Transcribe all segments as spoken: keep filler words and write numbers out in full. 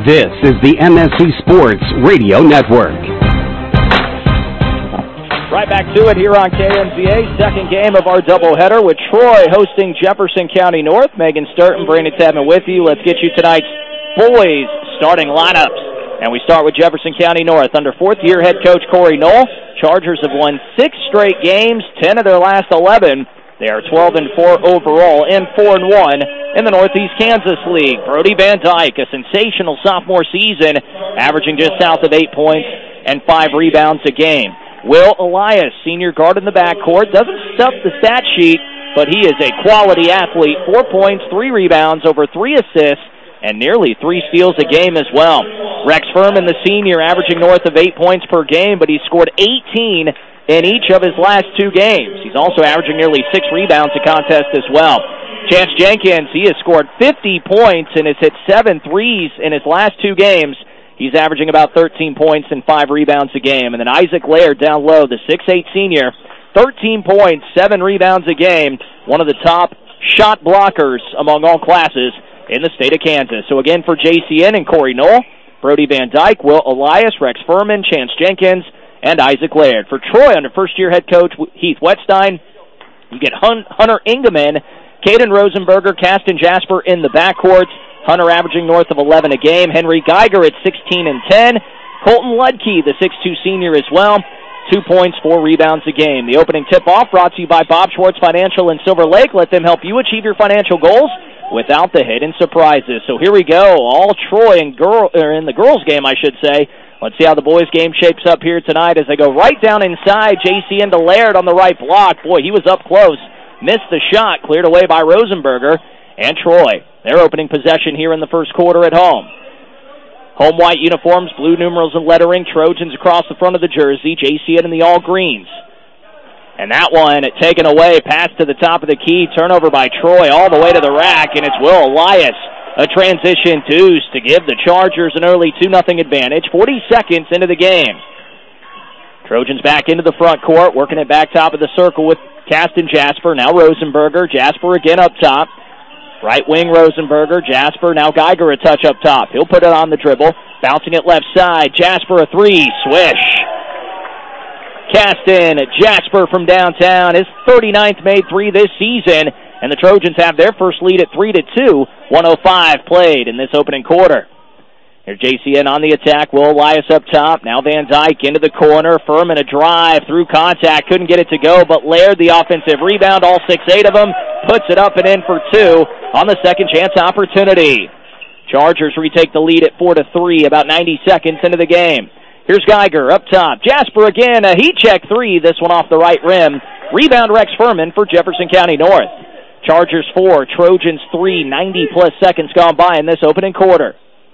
This is the M S C Sports Radio Network. Right back to it here on K M Z A, second game of our doubleheader with Troy hosting Jefferson County North. Megan Sturton, Brandon Tadman with you. Let's get you tonight's boys starting lineups. And we start with Jefferson County North. Under fourth-year head coach Corey Knoll, Chargers have won six straight games, ten of their last eleven. They are twelve and four overall and four and one in the Northeast Kansas League. Brody Van Dyke, a sensational sophomore season, averaging just south of eight points and five rebounds a game. Will Elias, senior guard in the backcourt, doesn't stuff the stat sheet, but he is a quality athlete. Four points, three rebounds, over three assists, and nearly three steals a game as well. Rex Furman, the senior, averaging north of eight points per game, but he scored eighteen in each of his last two games. He's also averaging nearly six rebounds a contest as well. Chance Jenkins, he has scored fifty points and has hit seven threes in his last two games. He's averaging about thirteen points and five rebounds a game. And then Isaac Laird down low, the six eight senior, thirteen points, seven rebounds a game, one of the top shot blockers among all classes in the state of Kansas. So again for J C N and Corey Knoll, Brody Van Dyke, Will Elias, Rex Furman, Chance Jenkins, and Isaac Laird. For Troy, under first-year head coach Heath Wetstein, you get Hun- Hunter Ingeman, Caden Rosenberger, Caston Jasper in the backcourt. Hunter averaging north of eleven a game. Henry Geiger at sixteen and ten. Colton Ludke, the six two senior as well. Two points, four rebounds a game. The opening tip-off brought to you by Bob Schwartz Financial in Silver Lake. Let them help you achieve your financial goals without the hidden surprises. So here we go. All Troy and girl, or in the girls' game, I should say. Let's see how the boys' game shapes up here tonight as they go right down inside. J C N to Laird on the right block. Boy, he was up close. Missed the shot, cleared away by Rosenberger. And Troy, their opening possession here in the first quarter at home. Home white uniforms, blue numerals and lettering, Trojans across the front of the jersey, J C N in the all greens. And that one taken away, pass to the top of the key, turnover by Troy all the way to the rack, and it's Will Elias. A transition deuce to give the Chargers an early two nothing advantage, forty seconds into the game. Trojans back into the front court, working it back top of the circle with Caston Jasper, now Rosenberger, Jasper again up top. Right wing Rosenberger, Jasper, now Geiger a touch up top. He'll put it on the dribble, bouncing it left side, Jasper a three, swish. Caston, Jasper from downtown, his thirty-ninth made three this season, and the Trojans have their first lead at three to two, one oh five played in this opening quarter. Here's J C N on the attack, Will Elias up top, now Van Dyke into the corner, Furman a drive through contact, couldn't get it to go, but Laird the offensive rebound, all six, eight of them, puts it up and in for two on the second chance opportunity. Chargers retake the lead at four to three, about ninety seconds into the game. Here's Geiger up top, Jasper again, a heat check three, this one off the right rim. Rebound Rex Furman for Jefferson County North. Chargers four, Trojans three, ninety plus seconds gone by in this opening quarter.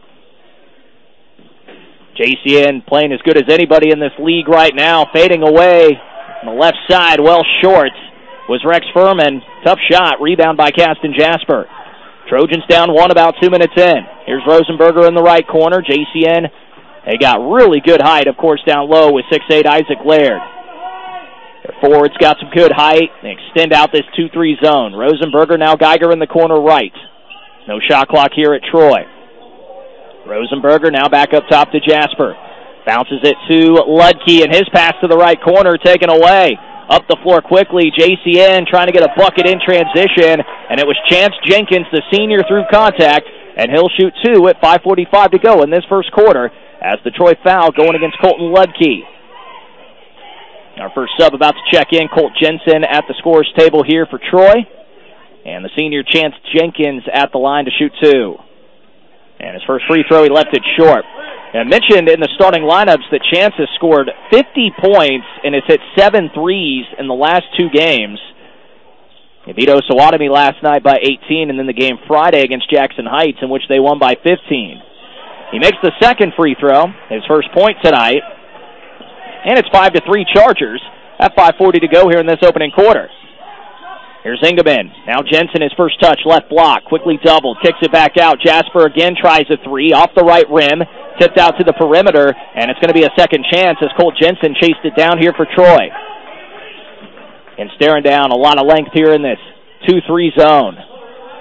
J C N playing as good as anybody in this league right now, fading away on the left side, well short, was Rex Furman. Tough shot, rebound by Caston Jasper. Trojans down one about two minutes in. Here's Rosenberger in the right corner. J C N, they got really good height, of course, down low with six eight Isaac Laird. Their forwards got some good height. They extend out this two three zone. Rosenberger, now Geiger in the corner right. No shot clock here at Troy. Rosenberger now back up top to Jasper. Bounces it to Ludke, and his pass to the right corner taken away. Up the floor quickly, J C N trying to get a bucket in transition, and it was Chance Jenkins, the senior, through contact, and he'll shoot two at five forty-five to go in this first quarter as the Troy foul going against Colton Ludke. Our first sub about to check in, Colt Jensen at the scorer's table here for Troy, and the senior Chance Jenkins at the line to shoot two. And his first free throw, he left it short. And I mentioned in the starting lineups that Chance has scored fifty points and has hit seven threes in the last two games. He beat Osawatomie last night by eighteen, and then the game Friday against Jackson Heights, in which they won by fifteen. He makes the second free throw, his first point tonight, and it's five to three Chargers at five forty to go here in this opening quarter. Here's Ingeman. Now Jensen, his first touch, left block, quickly doubled, kicks it back out. Jasper again tries a three, off the right rim, tipped out to the perimeter, and it's going to be a second chance as Colt Jensen chased it down here for Troy. And staring down, a lot of length here in this two three zone.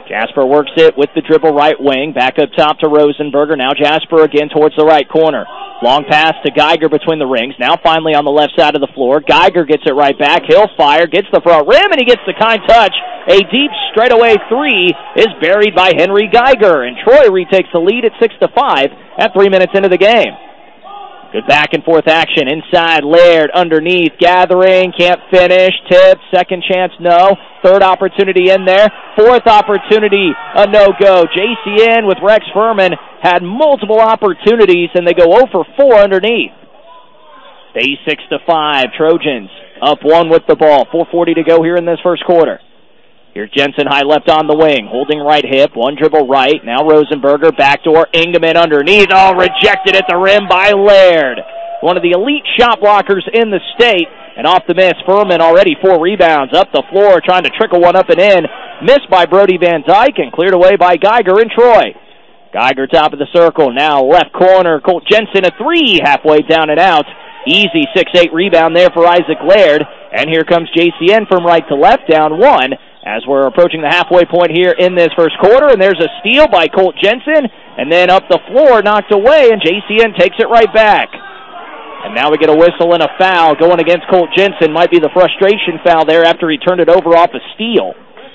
Jasper works it with the dribble right wing. Back up top to Rosenberger. Now Jasper again towards the right corner. Long pass to Geiger between the rings. Now finally on the left side of the floor. Geiger gets it right back. He'll fire. Gets the front rim, and he gets the kind touch. A deep straightaway three is buried by Henry Geiger, and Troy retakes the lead at six to five at three minutes into the game. Good back-and-forth action. Inside, Laird, underneath, gathering, can't finish, tip, second chance, no. Third opportunity in there. Fourth opportunity, a no-go. J C N with Rex Furman had multiple opportunities, and they go zero for four underneath. Stay six to five. Trojans up one with the ball. four forty to go here in this first quarter. Here's Jensen high left on the wing, holding right hip, one dribble right. Now Rosenberger, backdoor, Ingeman underneath, all rejected at the rim by Laird. One of the elite shot blockers in the state, and off the miss, Furman already four rebounds, up the floor, trying to trickle one up and in. Missed by Brody Van Dyke and cleared away by Geiger and Troy. Geiger top of the circle, now left corner, Colt Jensen a three, halfway down and out. Easy six eight rebound there for Isaac Laird, and here comes J C N from right to left, down one, as we're approaching the halfway point here in this first quarter, and there's a steal by Colt Jensen, and then up the floor, knocked away, and J C N takes it right back. And now we get a whistle and a foul going against Colt Jensen. Might be the frustration foul there after he turned it over off a steal.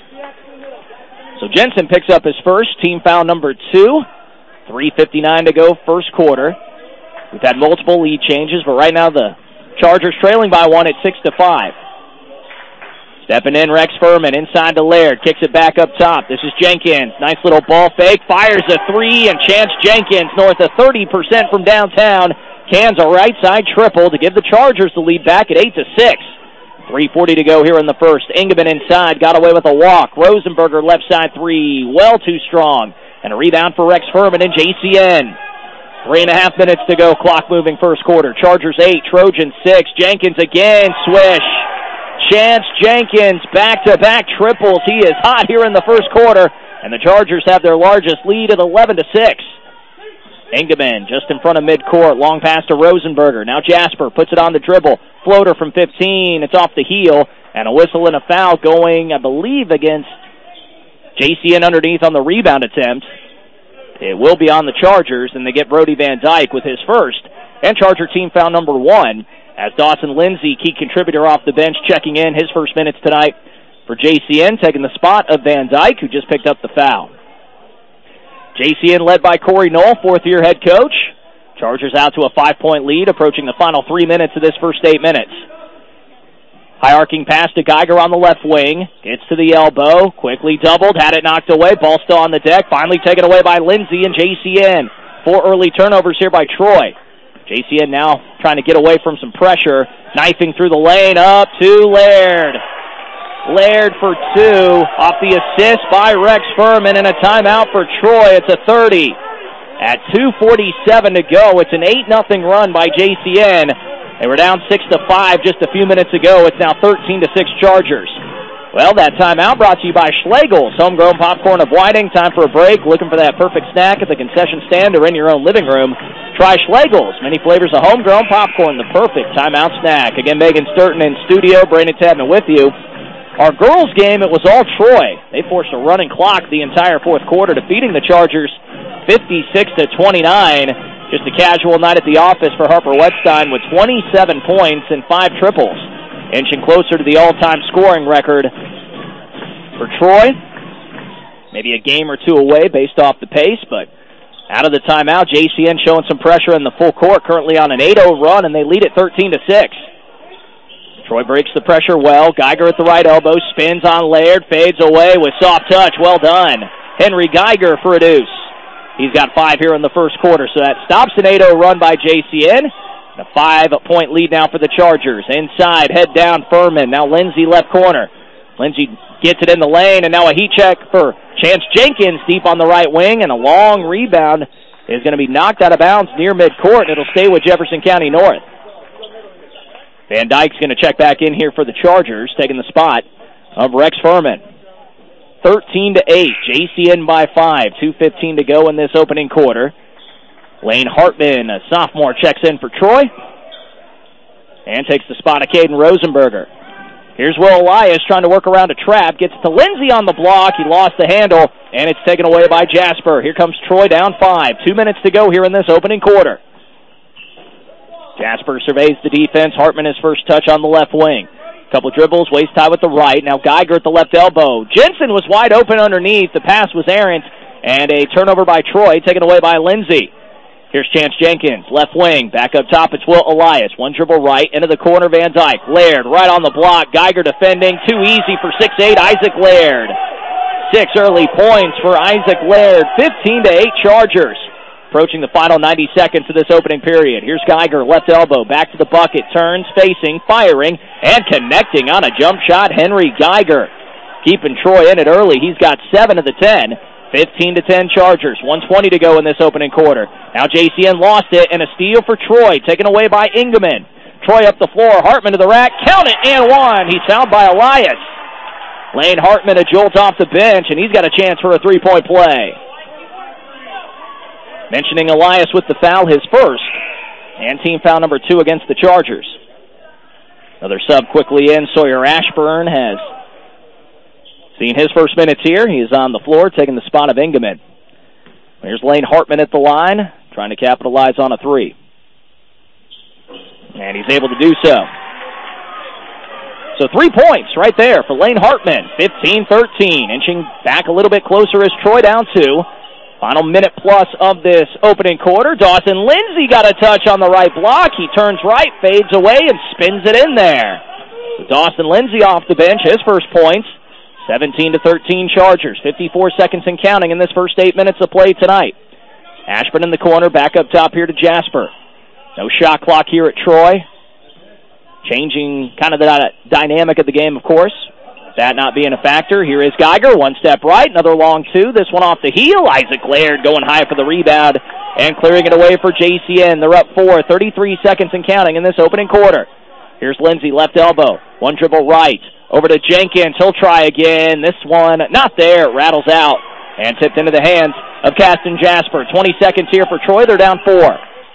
So Jensen picks up his first, team foul number two. three fifty-nine to go, first quarter. We've had multiple lead changes, but right now the Chargers trailing by one at six to five. Stepping in, Rex Furman, inside to Laird, kicks it back up top. This is Jenkins, nice little ball fake, fires a three, and Chance Jenkins, north of thirty percent from downtown, cans a right side triple to give the Chargers the lead back at eight to six. three forty to go here in the first. Ingeman inside, got away with a walk. Rosenberger left side three, well too strong. And a rebound for Rex Furman and J C N. Three and a half minutes to go, clock moving first quarter. Chargers eight, Trojans six. Jenkins again, swish. Chance Jenkins, back-to-back triples. He is hot here in the first quarter, and the Chargers have their largest lead at eleven to six. Ingeman just in front of midcourt, long pass to Rosenberger. Now Jasper puts it on the dribble. Floater from fifteen, it's off the heel, and a whistle and a foul going, I believe, against J C N underneath on the rebound attempt. It will be on the Chargers, and they get Brody Van Dyke with his first, and Charger team foul number one, as Dawson Lindsay, key contributor off the bench, checking in his first minutes tonight for J C N, taking the spot of Van Dyke, who just picked up the foul. J C N led by Corey Knoll, fourth-year head coach. Chargers out to a five-point lead, approaching the final three minutes of this first eight minutes. High-arcing pass to Geiger on the left wing. Gets to the elbow. Quickly doubled. Had it knocked away. Ball still on the deck. Finally taken away by Lindsay and J C N. Four early turnovers here by Troy. J C N now trying to get away from some pressure. Knifing through the lane. Up to Laird. Laird for two. Off the assist by Rex Furman. And a timeout for Troy. It's a thirty. At two forty-seven to go, it's an eight nothing run by J C N. They were down six to five just a few minutes ago. It's now thirteen to six Chargers. Well, that timeout brought to you by Schlegel's, homegrown popcorn of Whiting. Time for a break. Looking for that perfect snack at the concession stand or in your own living room? Try Schlegel's. Many flavors of homegrown popcorn, the perfect timeout snack. Again, Megan Sturton in studio, Brandon Tadman with you. Our girls' game, it was all Troy. They forced a running clock the entire fourth quarter, defeating the Chargers fifty-six to twenty-nine. Just a casual night at the office for Harper Wetstein with twenty-seven points and five triples, inching closer to the all-time scoring record for Troy. Maybe a game or two away based off the pace, but out of the timeout, J C N showing some pressure in the full court, currently on an eight oh run, and they lead at thirteen to six. Troy breaks the pressure well. Geiger at the right elbow, spins on Laird, fades away with soft touch. Well done. Henry Geiger for a deuce. He's got five here in the first quarter, so that stops an eight oh run by J C N. A five-point lead now for the Chargers. Inside, head down, Furman. Now Lindsay left corner. Lindsay gets it in the lane, and now a heat check for Chance Jenkins deep on the right wing, and a long rebound is going to be knocked out of bounds near midcourt, and it'll stay with Jefferson County North. Van Dyke's going to check back in here for the Chargers, taking the spot of Rex Furman. thirteen to eight, J C N by five, two fifteen to go in this opening quarter. Lane Hartman, a sophomore, checks in for Troy and takes the spot of Caden Rosenberger. Here's Will Elias trying to work around a trap. Gets to Lindsay on the block. He lost the handle, and it's taken away by Jasper. Here comes Troy down five. Two minutes to go here in this opening quarter. Jasper surveys the defense. Hartman his first touch on the left wing. Couple dribbles, waist high with the right. Now Geiger at the left elbow. Jensen was wide open underneath. The pass was errant, and a turnover by Troy, taken away by Lindsay. Here's Chance Jenkins, left wing. Back up top, it's Will Elias. One dribble right, into the corner, Van Dyke. Laird right on the block. Geiger defending. Too easy for six eight, Isaac Laird. Six early points for Isaac Laird. fifteen to eight Chargers. Approaching the final ninety seconds of this opening period. Here's Geiger, left elbow, back to the bucket, turns, facing, firing, and connecting on a jump shot, Henry Geiger. Keeping Troy in it early. He's got seven of the ten. fifteen to ten Chargers. one twenty to go in this opening quarter. Now J C N lost it, and a steal for Troy, taken away by Ingeman. Troy up the floor, Hartman to the rack, count it, and one. He's fouled by Elias. Lane Hartman a jolt off the bench, and he's got a chance for a three-point play. Mentioning Elias with the foul, his first, and team foul number two against the Chargers. Another sub quickly in. Sawyer Ashburn has seen his first minutes here. He is on the floor, taking the spot of Ingeman. Here's Lane Hartman at the line, trying to capitalize on a three. And he's able to do so. So three points right there for Lane Hartman, fifteen thirteen. Inching back a little bit closer as Troy down two. Final minute plus of this opening quarter. Dawson Lindsay got a touch on the right block. He turns right, fades away, and spins it in there. So Dawson Lindsay off the bench, his first points. seventeen to thirteen Chargers. fifty-four seconds and counting in this first eight minutes of play tonight. Ashburn in the corner, back up top here to Jasper. No shot clock here at Troy. Changing kind of the dynamic of the game, of course. That not being a factor. Here is Geiger, one step right, another long two. This one off the heel. Isaac Laird going high for the rebound and clearing it away for J C N. They're up four, thirty-three seconds and counting in this opening quarter. Here's Lindsay, left elbow, one dribble right. Over to Jenkins, he'll try again. This one, not there, rattles out and tipped into the hands of Caston Jasper. twenty seconds here for Troy, they're down four.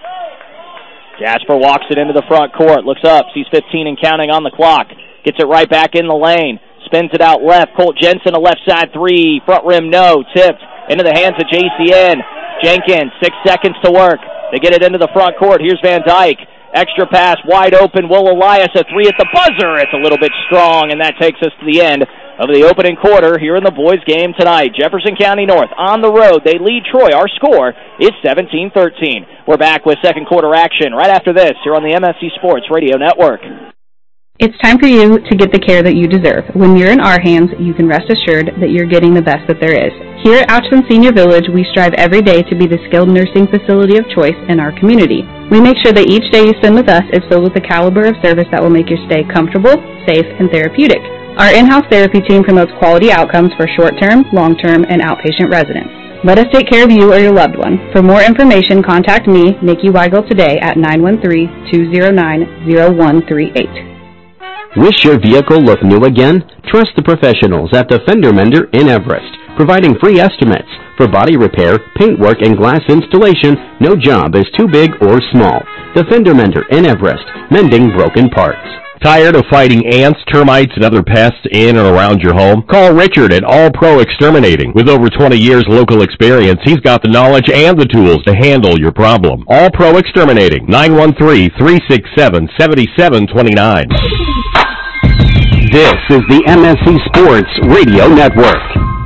Jasper walks it into the front court, looks up, sees fifteen and counting on the clock. Gets it right back in the lane. Spins it out left. Colt Jensen, a left side three. Front rim, no. Tipped into the hands of J C N. Jenkins, six seconds to work. They get it into the front court. Here's Van Dyke. Extra pass, wide open. Will Elias, a three at the buzzer. It's a little bit strong, and that takes us to the end of the opening quarter here in the boys' game tonight. Jefferson County North on the road. They lead Troy. Our score is seventeen thirteen. We're back with second quarter action right after this here on the M S C Sports Radio Network. It's time for you to get the care that you deserve. When you're in our hands, you can rest assured that you're getting the best that there is. Here at Outson Senior Village, we strive every day to be the skilled nursing facility of choice in our community. We make sure that each day you spend with us is filled with the caliber of service that will make your stay comfortable, safe, and therapeutic. Our in-house therapy team promotes quality outcomes for short-term, long-term, and outpatient residents. Let us take care of you or your loved one. For more information, contact me, Nikki Weigel, today at nine one three, two zero nine, zero one three eight. Wish your vehicle looked new again? Trust the professionals at the Fender Mender in Everest, providing free estimates for body repair, paintwork, and glass installation. No job is too big or small. The Fender Mender in Everest, mending broken parts. Tired of fighting ants, termites, and other pests in and around your home? Call Richard at All Pro Exterminating. With over twenty years local experience, he's got the knowledge and the tools to handle your problem. All Pro Exterminating, nine one three, three six seven, seven seven two nine. This is the M S C Sports Radio Network.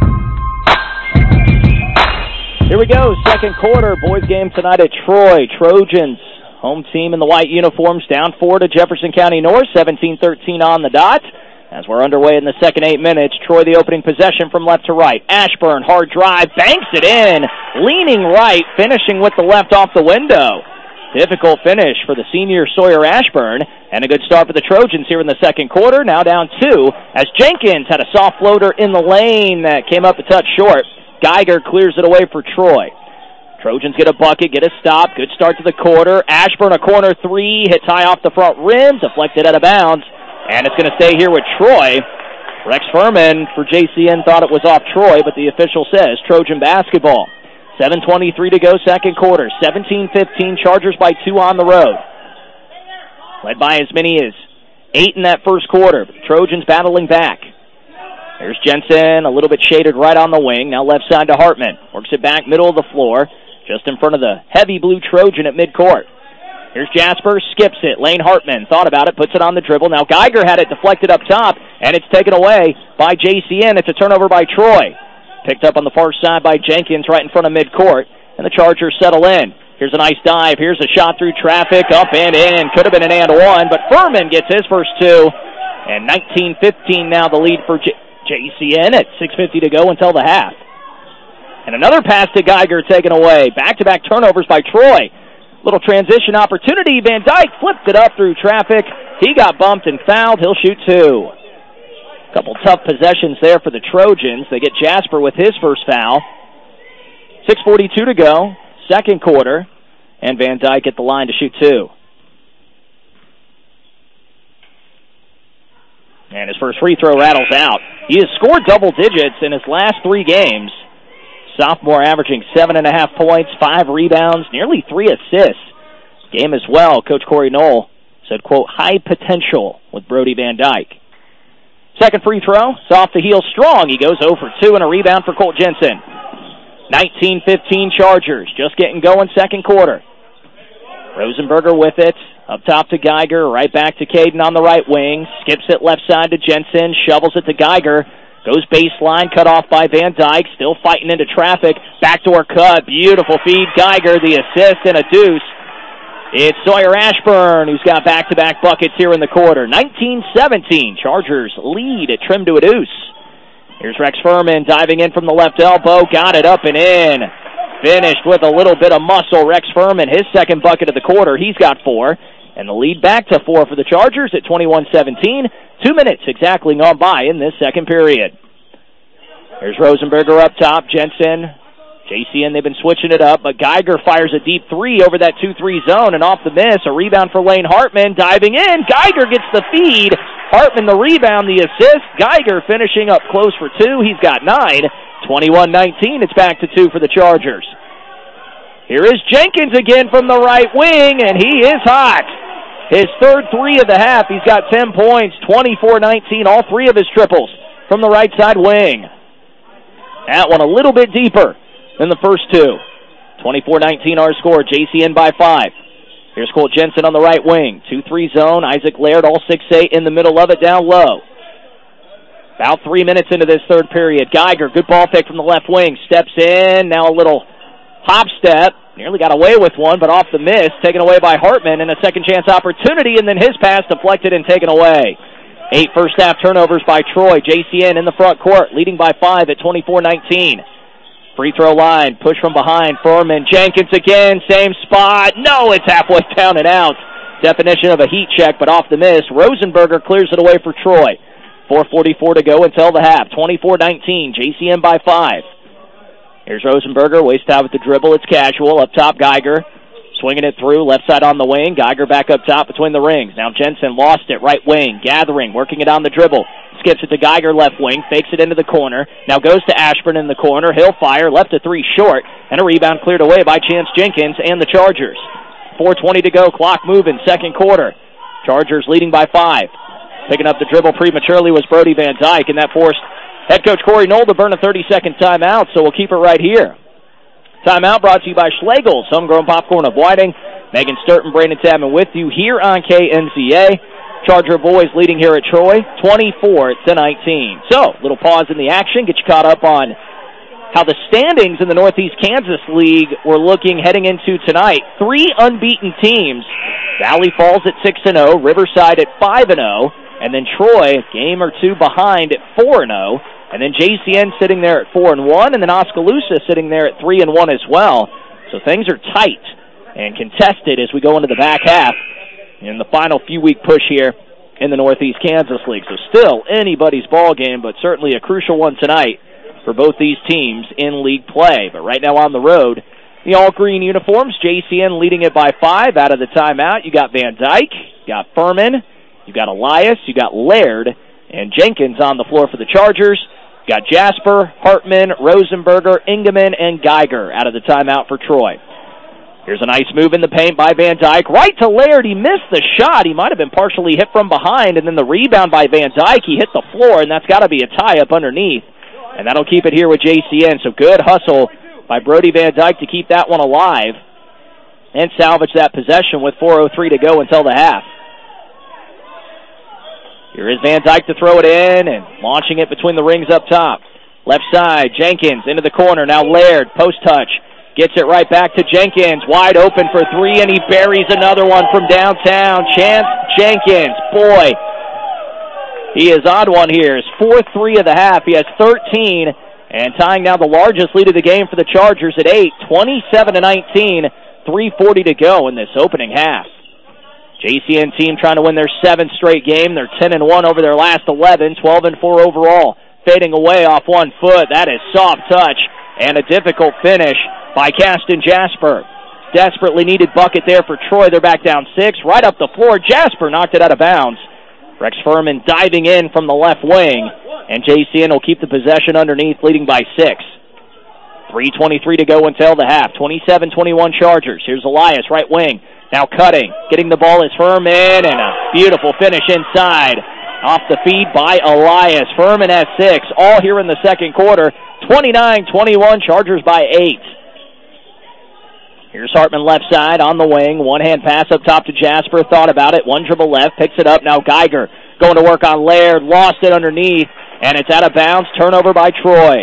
Here we go, second quarter, boys game tonight at Troy. Trojans, home team in the white uniforms, down four to Jefferson County North, seventeen thirteen on the dot. As we're underway in the second eight minutes, Troy the opening possession from left to right. Ashburn, hard drive, banks it in, leaning right, finishing with the left off the window. Difficult finish for the senior Sawyer Ashburn, and a good start for the Trojans here in the second quarter. Now down two, as Jenkins had a soft floater in the lane that came up a touch short. Geiger clears it away for Troy. Trojans get a bucket, get a stop, good start to the quarter. Ashburn, a corner three, hits high off the front rim, deflected out of bounds, and it's going to stay here with Troy. Rex Furman for J C N thought it was off Troy, but the official says Trojan basketball. seven twenty-three to go, second quarter. seventeen fifteen, Chargers by two on the road. Led by as many as Eight in that first quarter. The Trojans battling back. There's Jensen, a little bit shaded right on the wing. Now left side to Hartman. Works it back, middle of the floor, just in front of the heavy blue Trojan at midcourt. Here's Jasper, skips it. Lane Hartman thought about it, puts it on the dribble. Now Geiger had it deflected up top, and it's taken away by J C N. It's a turnover by Troy. Picked up on the far side by Jenkins right in front of midcourt, and the Chargers settle in. Here's a nice dive. Here's a shot through traffic, up and in. Could have been an and one, but Furman gets his first two. And nineteen fifteen now the lead for J- JCN at six fifty to go until the half. And another pass to Geiger taken away. Back-to-back turnovers by Troy. Little transition opportunity. Van Dyke flipped it up through traffic. He got bumped and fouled. He'll shoot two. A couple tough possessions there for the Trojans. They get Jasper with his first foul. six forty-two to go. Second quarter, and Van Dyke at the line to shoot two. And his first free throw rattles out. He has scored double digits in his last three games. Sophomore averaging seven and a half points, five rebounds, nearly three assists. Game as well, Coach Corey Knoll said, quote, high potential with Brody Van Dyke. Second free throw, it's off the heel strong. He goes zero for two and a rebound for Colt Jensen. nineteen fifteen Chargers, just getting going second quarter. Rosenberger with it, up top to Geiger, right back to Caden on the right wing, skips it left side to Jensen, shovels it to Geiger, goes baseline, cut off by Van Dyke, still fighting into traffic, backdoor cut, beautiful feed, Geiger, the assist and a deuce. It's Sawyer Ashburn who's got back-to-back buckets here in the quarter. nineteen seventeen, Chargers lead at trim to a deuce. Here's Rex Furman diving in from the left elbow. Got it up and in. Finished with a little bit of muscle. Rex Furman, his second bucket of the quarter. He's got four. And the lead back to four for the Chargers at twenty-one seventeen. Two minutes exactly gone by in this second period. Here's Rosenberger up top. Jensen, J C N, they've been switching it up. But Geiger fires a deep three over that two three zone. And off the miss, a rebound for Lane Hartman. Diving in. Geiger gets the feed. Hartman the rebound, the assist. Geiger finishing up close for two. He's got nine. twenty-one nineteen. It's back to two for the Chargers. Here is Jenkins again from the right wing, and he is hot. His third three of the half. He's got ten points, twenty-four nineteen, all three of his triples from the right side wing. That one a little bit deeper than the first two. twenty-four nineteen our score, J C N by five. Here's Colt Jensen on the right wing. two three zone, Isaac Laird, all six eight in the middle of it, down low. About three minutes into this third period. Geiger, good ball fake from the left wing. Steps in, now a little hop step. Nearly got away with one, but off the miss. Taken away by Hartman, and a second chance opportunity, and then his pass deflected and taken away. Eight first half turnovers by Troy. J C N in the front court, leading by five at twenty-four nineteen. Free throw line, push from behind, Furman, Jenkins again, same spot. No, it's halfway down and out. Definition of a heat check, but off the miss. Rosenberger clears it away for Troy. four forty-four to go until the half. twenty-four nineteen, J C N by five. Here's Rosenberger, waist out with the dribble. It's casual, up top Geiger. Swinging it through, left side on the wing. Geiger back up top between the rings. Now Jensen lost it, right wing, gathering, working it on the dribble. Skips it to Geiger, left wing, fakes it into the corner. Now goes to Ashburn in the corner. He'll fire, left a three short, and a rebound cleared away by Chance Jenkins and the Chargers. four twenty to go, clock moving, second quarter. Chargers leading by five. Picking up the dribble prematurely was Brody Van Dyke, and that forced head coach Corey Knoll to burn a thirty-second timeout, so we'll keep it right here. Timeout brought to you by Schlegel's, homegrown popcorn of Whiting. Megan Sturton, Brandon Tabman with you here on K N Z A. Charger boys leading here at Troy, twenty-four to nineteen. So, little pause in the action, get you caught up on how the standings in the Northeast Kansas League were looking heading into tonight. Three unbeaten teams. Valley Falls at six and oh, Riverside at five and oh, and then Troy, a game or two behind at four and oh. And then J C N sitting there at four and one, and then Oskaloosa sitting there at three and one as well. So things are tight and contested as we go into the back half in the final few week push here in the Northeast Kansas League. So still anybody's ball game, but certainly a crucial one tonight for both these teams in league play. But right now on the road, the all-green uniforms, J C N leading it by five. Out of the timeout, you got Van Dyke, you got Furman, you got Elias, you got Laird, and Jenkins on the floor for the Chargers. You got Jasper, Hartman, Rosenberger, Ingeman, and Geiger out of the timeout for Troy. Here's a nice move in the paint by Van Dyke. Right to Laird. He missed the shot. He might have been partially hit from behind, and then the rebound by Van Dyke. He hit the floor, and that's got to be a tie up underneath. And that'll keep it here with J C N. So good hustle by Brody Van Dyke to keep that one alive and salvage that possession with four oh three to go until the half. Here is Van Dyke to throw it in and launching it between the rings up top. Left side, Jenkins into the corner. Now Laird, post touch. Gets it right back to Jenkins. Wide open for three, and he buries another one from downtown. Chance Jenkins, boy, he is on one here. His fourth three of the half. He has thirteen, and tying now the largest lead of the game for the Chargers at eight, twenty-seven to nineteen, three forty to go in this opening half. J C N team trying to win their seventh straight game. They're ten and one over their last eleven, twelve and four overall. Fading away off one foot. That is soft touch and a difficult finish by Caston Jasper. Desperately needed bucket there for Troy. They're back down six. Right up the floor. Jasper knocked it out of bounds. Rex Furman diving in from the left wing. And J C N will keep the possession underneath, leading by six. three twenty-three to go until the half. twenty-seven twenty-one Chargers. Here's Elias, right wing. Now cutting. Getting the ball is Furman, and a beautiful finish inside. Off the feed by Elias. Furman has six. All here in the second quarter. twenty-nine twenty-one, Chargers by eight. Here's Hartman left side on the wing. One-hand pass up top to Jasper. Thought about it. One dribble left. Picks it up. Now Geiger going to work on Laird. Lost it underneath, and it's out of bounds. Turnover by Troy.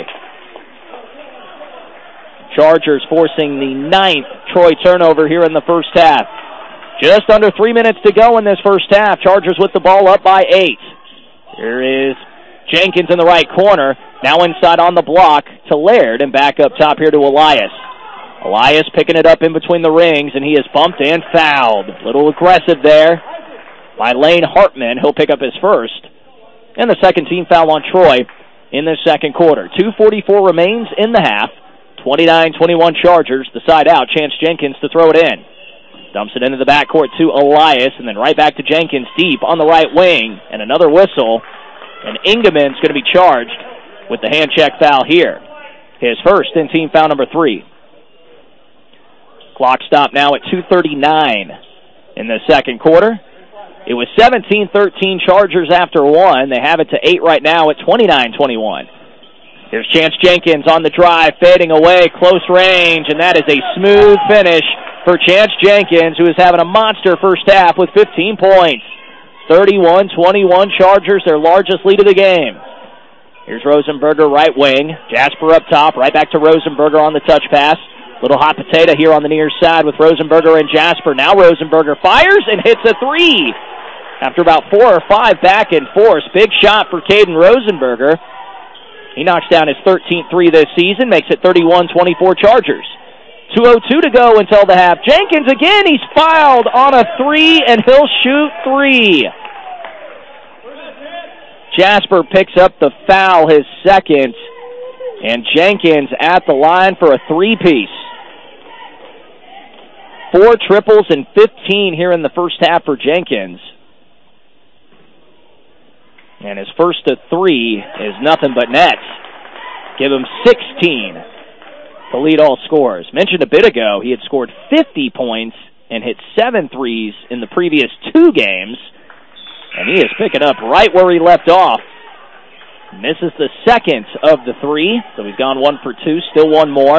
Chargers forcing the ninth Troy turnover here in the first half. Just under three minutes to go in this first half. Chargers with the ball up by eight. Here is Jenkins in the right corner. Now inside on the block to Laird, and back up top here to Elias. Elias picking it up in between the rings, and he is bumped and fouled. A little aggressive there by Lane Hartman. He'll pick up his first. And the second team foul on Troy in this second quarter. two forty-four remains in the half. twenty-nine twenty-one Chargers. The side out. Chance Jenkins to throw it in. Dumps it into the backcourt to Elias, and then right back to Jenkins deep on the right wing. And another whistle. And Ingeman's going to be charged with the hand check foul here. His first and team foul number three. Clock stop now at two thirty-nine in the second quarter. It was seventeen thirteen Chargers after one. They have it to eight right now at twenty-nine twenty-one. Here's Chance Jenkins on the drive, fading away, close range, and that is a smooth finish for Chance Jenkins, who is having a monster first half with fifteen points. thirty-one twenty-one Chargers, their largest lead of the game. Here's Rosenberger, right wing. Jasper up top, right back to Rosenberger on the touch pass. Little hot potato here on the near side with Rosenberger and Jasper. Now Rosenberger fires and hits a three. After about four or five back and forth, big shot for Caden Rosenberger. He knocks down his thirteenth three this season, makes it thirty-one twenty-four Chargers. two oh two to go until the half. Jenkins again, he's fouled on a three, and he'll shoot three. Jasper picks up the foul, his second, and Jenkins at the line for a three-piece. Four triples and fifteen here in the first half for Jenkins. And his first to three is nothing but nets. Give him sixteen to lead all scorers. Mentioned a bit ago, he had scored fifty points and hit seven threes in the previous two games. And he is picking up right where he left off. Misses the second of the three, so he's gone one for two, still one more.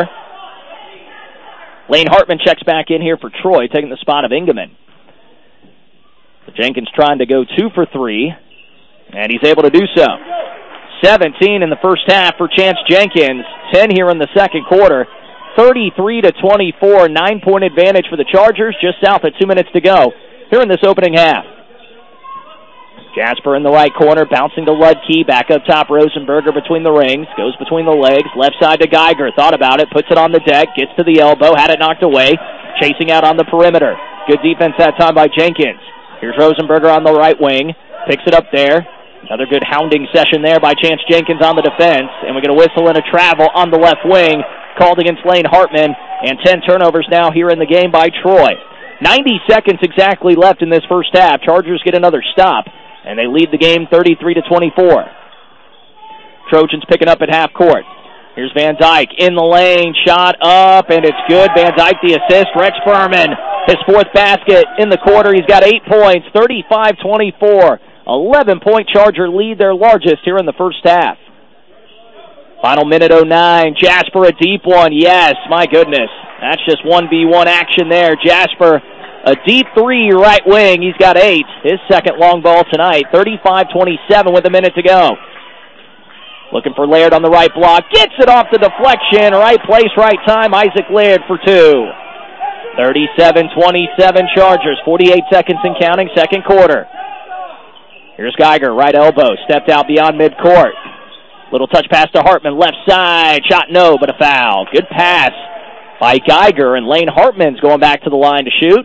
Lane Hartman checks back in here for Troy, taking the spot of Ingeman. So Jenkins trying to go two for three, and he's able to do so. seventeen in the first half for Chance Jenkins, ten here in the second quarter. thirty-three to twenty-four, nine-point advantage for the Chargers, just south of two minutes to go here in this opening half. Jasper in the right corner, bouncing to Ludke, back up top, Rosenberger between the rings, goes between the legs, left side to Geiger, thought about it, puts it on the deck, gets to the elbow, had it knocked away, chasing out on the perimeter. Good defense that time by Jenkins. Here's Rosenberger on the right wing, picks it up there. Another good hounding session there by Chance Jenkins on the defense, and we get a whistle and a travel on the left wing, called against Lane Hartman, and ten turnovers now here in the game by Troy. ninety seconds exactly left in this first half. Chargers get another stop, and they lead the game thirty-three to twenty-four. Trojans picking up at half court. Here's Van Dyke in the lane, shot up, and it's good. Van Dyke the assist. Rex Furman, his fourth basket in the quarter. He's got eight points, thirty-five twenty-four. eleven-point Charger lead, their largest here in the first half. Final minute oh nine. Jasper a deep one. Yes, my goodness. That's just one v one action there. Jasper, a deep three right wing. He's got eight. His second long ball tonight. thirty-five twenty-seven with a minute to go. Looking for Laird on the right block. Gets it off the deflection. Right place, right time. Isaac Laird for two. thirty-seven twenty-seven Chargers. forty-eight seconds and counting, second quarter. Here's Geiger, right elbow. Stepped out beyond midcourt. Little touch pass to Hartman, left side. Shot no, but a foul. Good pass by Geiger, and Lane Hartman's going back to the line to shoot.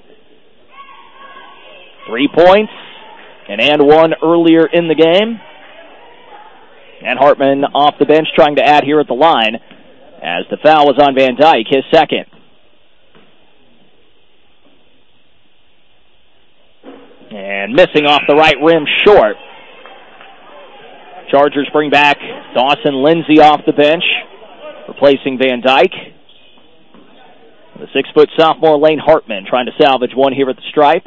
Three points, and and one earlier in the game. And Hartman off the bench trying to add here at the line as the foul was on Van Dyke, his second. And missing off the right rim short. Chargers bring back Dawson Lindsay off the bench, replacing Van Dyke. The six-foot sophomore Lane Hartman trying to salvage one here at the stripe.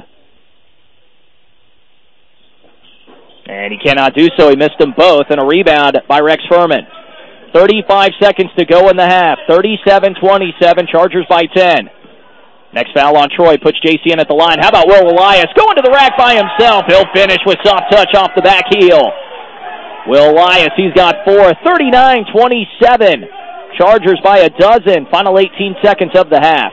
And he cannot do so. He missed them both, and a rebound by Rex Furman. thirty-five seconds to go in the half. thirty-seven twenty-seven, Chargers by ten. Next foul on Troy puts J C N at the line. How about Will Elias going to the rack by himself? He'll finish with soft touch off the back heel. Will Elias, he's got four. thirty-nine twenty-seven. Chargers by a dozen. Final eighteen seconds of the half.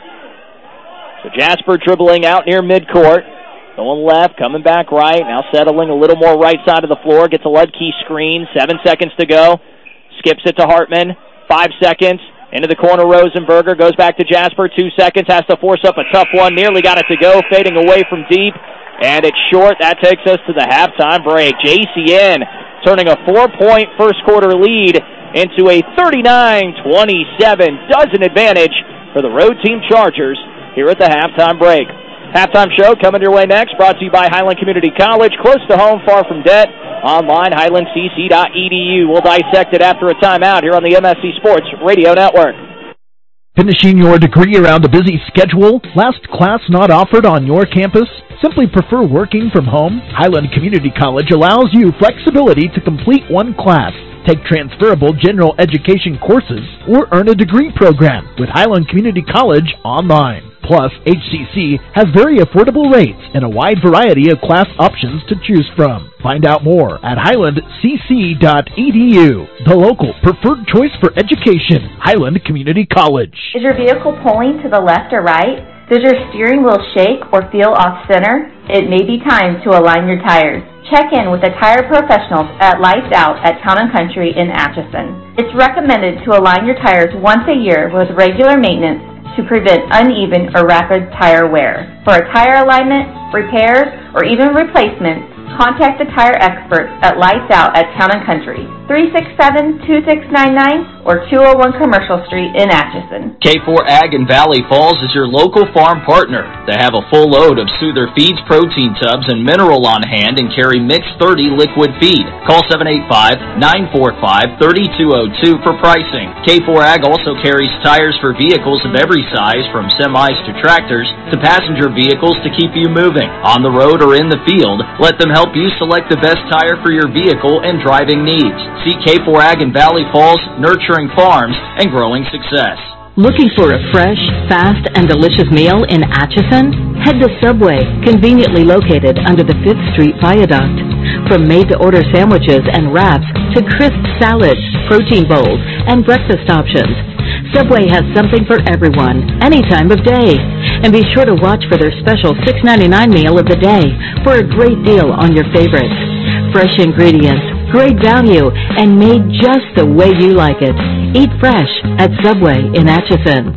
So Jasper dribbling out near midcourt. Going left, coming back right. Now settling a little more right side of the floor. Gets a Ludke screen. Seven seconds to go. Skips it to Hartman. Five seconds. Into the corner, Rosenberger. Goes back to Jasper. Two seconds. Has to force up a tough one. Nearly got it to go. Fading away from deep. And it's short. That takes us to the halftime break. J C N turning a four-point first-quarter lead into a thirty-nine twenty-seven dozen advantage for the road team Chargers here at the halftime break. Halftime show coming your way next, brought to you by Highland Community College, close to home, far from debt. Online, highland c c dot e d u. We'll dissect it after a timeout here on the M S C Sports Radio Network. Finishing your degree around a busy schedule? Last class not offered on your campus? Simply prefer working from home? Highland Community College allows you flexibility to complete one class, take transferable general education courses, or earn a degree program with Highland Community College online. Plus, H C C has very affordable rates and a wide variety of class options to choose from. Find out more at highland c c dot e d u. The local preferred choice for education, Highland Community College. Is your vehicle pulling to the left or right? Does your steering wheel shake or feel off-center? It may be time to align your tires. Check in with the tire professionals at Lights Out at Town and Country in Atchison. It's recommended to align your tires once a year with regular maintenance to prevent uneven or rapid tire wear. For a tire alignment, repairs, or even replacements, contact the tire experts at Lights Out at Town and Country, three six seven, two six nine nine or two oh one Commercial Street in Atchison. K four Ag in Valley Falls is your local farm partner. They have a full load of Soother Feeds protein tubs and mineral on hand and carry Mix thirty liquid feed. Call seven eight five, nine four five, three two zero two for pricing. K four Ag also carries tires for vehicles of every size, from semis to tractors to passenger vehicles to keep you moving. On the road or in the field, let them help you select the best tire for your vehicle and driving needs. See K four Ag in Valley Falls, nurturing farms and growing success. Looking for a fresh, fast, and delicious meal in Atchison? Head to Subway, conveniently located under the fifth Street Viaduct. From made-to-order sandwiches and wraps to crisp salads, protein bowls, and breakfast options, Subway has something for everyone, any time of day. And be sure to watch for their special six ninety-nine meal of the day for a great deal on your favorites. Fresh ingredients, great value, and made just the way you like it. Eat fresh at Subway in Atchison.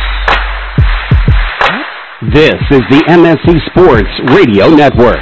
This is the M S C Sports Radio Network.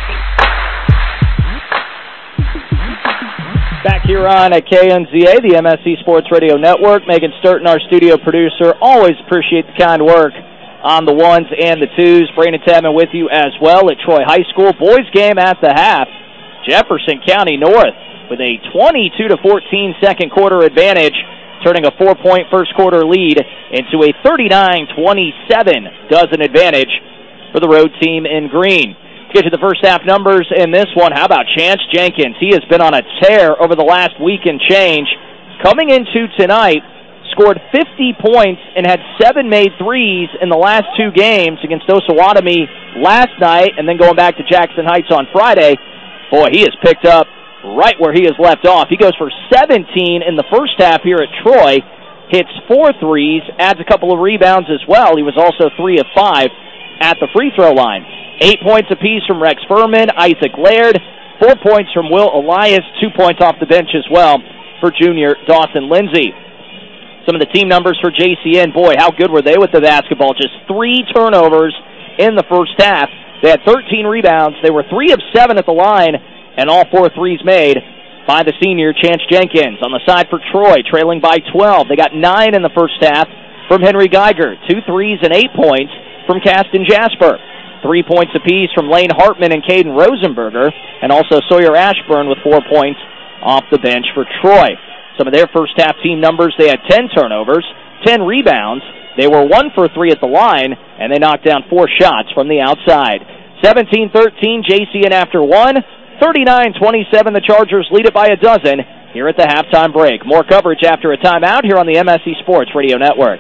Back here on at K N Z A, the M S C Sports Radio Network. Megan Sturton, our studio producer. Always appreciate the kind work on the ones and the twos. Brandon Tadman with you as well at Troy High School. Boys game at the half. Jefferson County North with a twenty-two to fourteen second quarter advantage turning a four-point first-quarter lead into a thirty-nine twenty-seven dozen advantage for the road team in green. To get you the first half numbers in this one, how about Chance Jenkins? He has been on a tear over the last week and change. Coming into tonight, scored fifty points and had seven made threes in the last two games against Osawatomie last night and then going back to Jackson Heights on Friday. Boy, he has picked up right where he has left off. He goes for seventeen in the first half here at Troy, hits four threes, adds a couple of rebounds as well. He was also three of five at the free throw line. Eight points apiece from Rex Furman, Isaac Laird, four points from Will Elias, two points off the bench as well for junior Dawson Lindsay. Some of the team numbers for J C N, boy, how good were they with the basketball? Just three turnovers in the first half. They had thirteen rebounds. They were three of seven at the line, and all four threes made by the senior Chance Jenkins. On the side for Troy, trailing by twelve. They got nine in the first half from Henry Geiger. Two threes and eight points from Caston Jasper. Three points apiece from Lane Hartman and Caden Rosenberger, and also Sawyer Ashburn with four points off the bench for Troy. Some of their first half team numbers, they had ten turnovers, ten rebounds. They were one for three at the line, and they knocked down four shots from the outside. seventeen thirteen, J C N after one. thirty-nine twenty-seven, the Chargers lead it by a dozen here at the halftime break. More coverage after a timeout here on the M S C Sports Radio Network.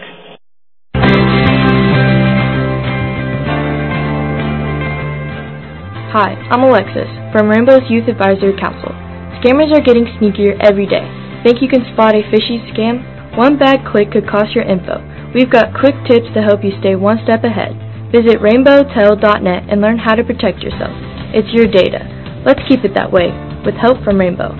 Hi, I'm Alexis from Rainbow's Youth Advisory Council. Scammers are getting sneakier every day. Think you can spot a fishy scam? One bad click could cost your info. We've got quick tips to help you stay one step ahead. Visit rainbow tel dot net and learn how to protect yourself. It's your data. Let's keep it that way, with help from Rainbow.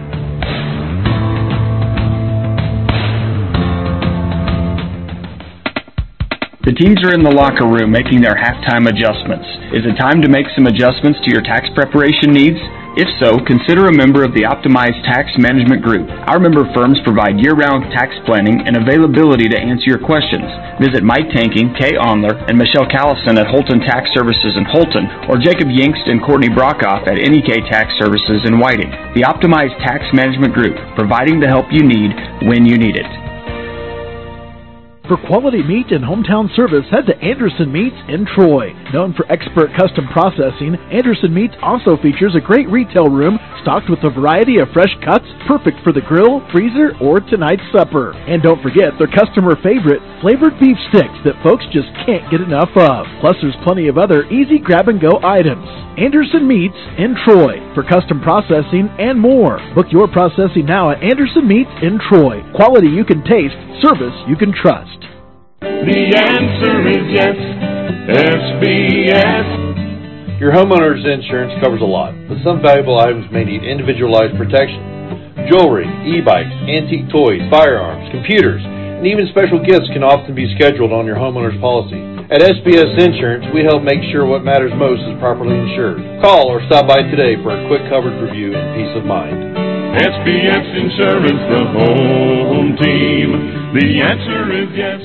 The teams are in the locker room making their halftime adjustments. Is it time to make some adjustments to your tax preparation needs? If so, consider a member of the Optimized Tax Management Group. Our member firms provide year-round tax planning and availability to answer your questions. Visit Mike Tanking, Kay Onler, and Michelle Callison at Holton Tax Services in Holton, or Jacob Yingst and Courtney Brockhoff at N E K Tax Services in Whiting. The Optimized Tax Management Group, providing the help you need when you need it. For quality meat and hometown service, head to Anderson Meats in Troy. Known for expert custom processing, Anderson Meats also features a great retail room stocked with a variety of fresh cuts, perfect for the grill, freezer, or tonight's supper. And don't forget their customer favorite, flavored beef sticks that folks just can't get enough of. Plus, there's plenty of other easy grab-and-go items. Anderson Meats in Troy for custom processing and more. Book your processing now at Anderson Meats in Troy. Quality you can taste, service you can trust. The answer is yes, S B S. Your homeowner's insurance covers a lot, but some valuable items may need individualized protection. Jewelry, e-bikes, antique toys, firearms, computers, and even special gifts can often be scheduled on your homeowner's policy. At S B S Insurance, we help make sure what matters most is properly insured. Call or stop by today for a quick coverage review and peace of mind. S B S Insurance, the home team. The answer is yes.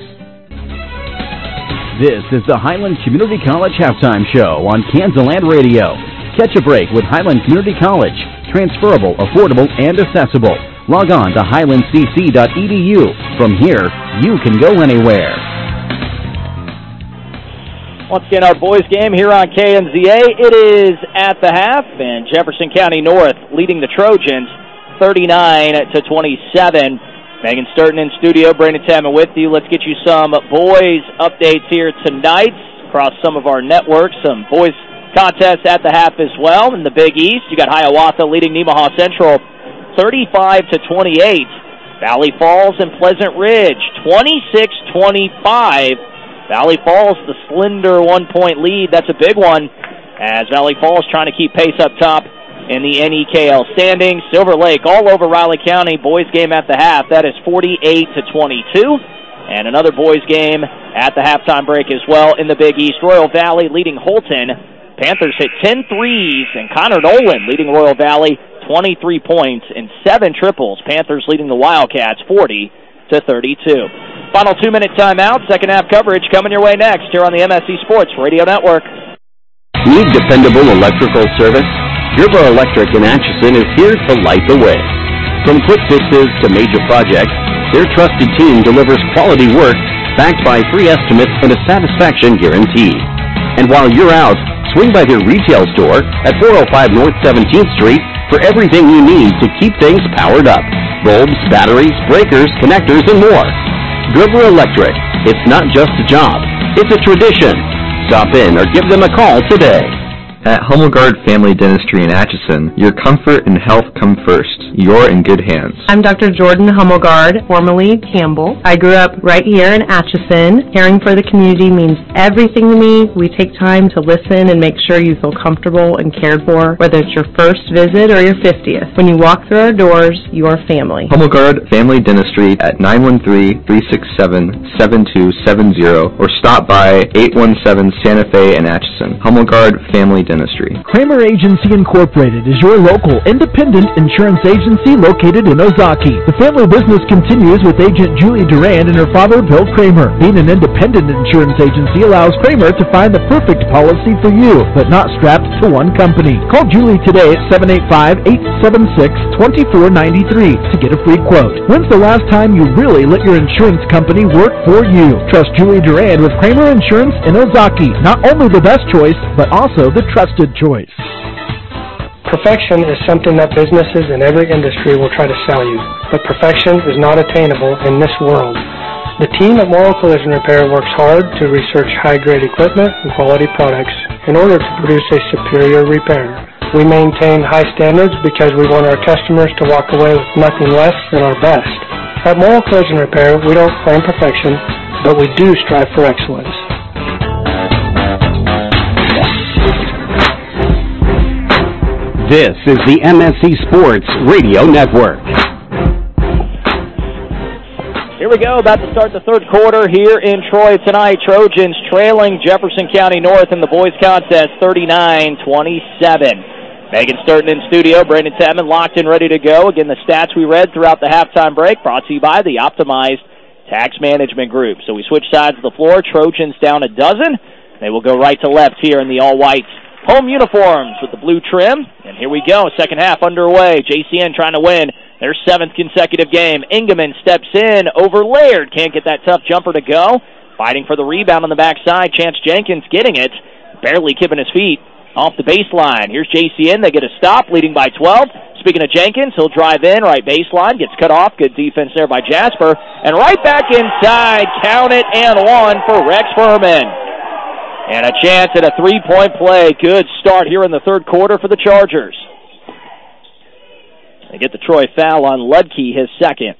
This is the Highland Community College Halftime Show on Kansaland Radio. Catch a break with Highland Community College. Transferable, affordable, and accessible. Log on to highland c c dot e d u. From here, you can go anywhere. Once again, our boys game here on K N Z A. It is at the half, and Jefferson County North leading the Trojans thirty-nine to twenty-seven. Megan Sturton in studio, Brandon Tamman with you. Let's get you some boys updates here tonight across some of our networks. Some boys contests at the half as well. In the Big East, you got Hiawatha leading Nemaha Central thirty-five to twenty-eight. Valley Falls and Pleasant Ridge twenty-six twenty-five. Valley Falls, the slender one-point lead. That's a big one as Valley Falls trying to keep pace up top in the N E K L standings. Silver Lake all over Riley County. Boys game at the half. That is forty-eight to twenty-two. And another boys game at the halftime break as well in the Big East. Royal Valley leading Holton. Panthers hit ten threes, and Connor Nolan leading Royal Valley twenty-three points and seven triples. Panthers leading the Wildcats forty to thirty-two. Final two-minute timeout. Second half coverage coming your way next here on the M S C Sports Radio Network. Need dependable electrical service? Gerber Electric in Atchison is here to light the way. From quick fixes to major projects, Their trusted team delivers quality work backed by free estimates and a satisfaction guarantee. And while you're out, swing by their retail store at four oh five North seventeenth Street for everything you need to keep things powered up. Bulbs, batteries, breakers, connectors, and more. Gerber Electric. It's not just a job, it's a tradition. Stop in or give them a call today. At Hummelgard Family Dentistry in Atchison, your comfort and health come first. You're in good hands. I'm Doctor Jordan Hummelgard, formerly Campbell. I grew up right here in Atchison. Caring for the community means everything to me. We take time to listen and make sure you feel comfortable and cared for, whether it's your first visit or your fiftieth. When you walk through our doors, you are family. Hummelgard Family Dentistry at nine one three, three six seven, seven two seven zero or stop by eight one seven Santa Fe in Atchison. Hummelgard Family Dentistry. Kramer Agency Incorporated is your local independent insurance agency located in Ozaki. The family business continues with agent Julie Durand and her father, Bill Kramer. Being an independent insurance agency allows Kramer to find the perfect policy for you, but not strapped to one company. Call Julie today at seven eight five, eight seven six, two four nine three to get a free quote. When's the last time you really let your insurance company work for you? Trust Julie Durand with Kramer Insurance in Ozaki. Not only the best choice, but also the trusted choice. Perfection is something that businesses in every industry will try to sell you, but perfection is not attainable in this world. The team at Morrow Collision Repair works hard to research high-grade equipment and quality products in order to produce a superior repair. We maintain high standards because we want our customers to walk away with nothing less than our best. At Morrow Collision Repair, we don't claim perfection, but we do strive for excellence. This is the M S C Sports Radio Network. Here we go, about to start the third quarter here in Troy tonight. Trojans trailing Jefferson County North in the boys contest thirty-nine twenty-seven. Megan Sturton in studio, Brandon Tedman locked in, ready to go. Again, the stats we read throughout the halftime break brought to you by the Optimized Tax Management Group. So we switch sides of the floor. Trojans down a dozen. They will go right to left here in the all-white home uniforms with the blue trim. And here we go, second half underway. J C N trying to win their seventh consecutive game. Ingeman steps in over Laird. Can't get that tough jumper to go. Fighting for the rebound on the backside. Chance Jenkins getting it. Barely keeping his feet off the baseline. Here's J C N. They get a stop, leading by twelve. Speaking of Jenkins, he'll drive in, right baseline. Gets cut off. Good defense there by Jasper. And right back inside. Count it and one for Rex Furman. And a chance at a three-point play. Good start here in the third quarter for the Chargers. They get the Troy foul on Ludke, his second.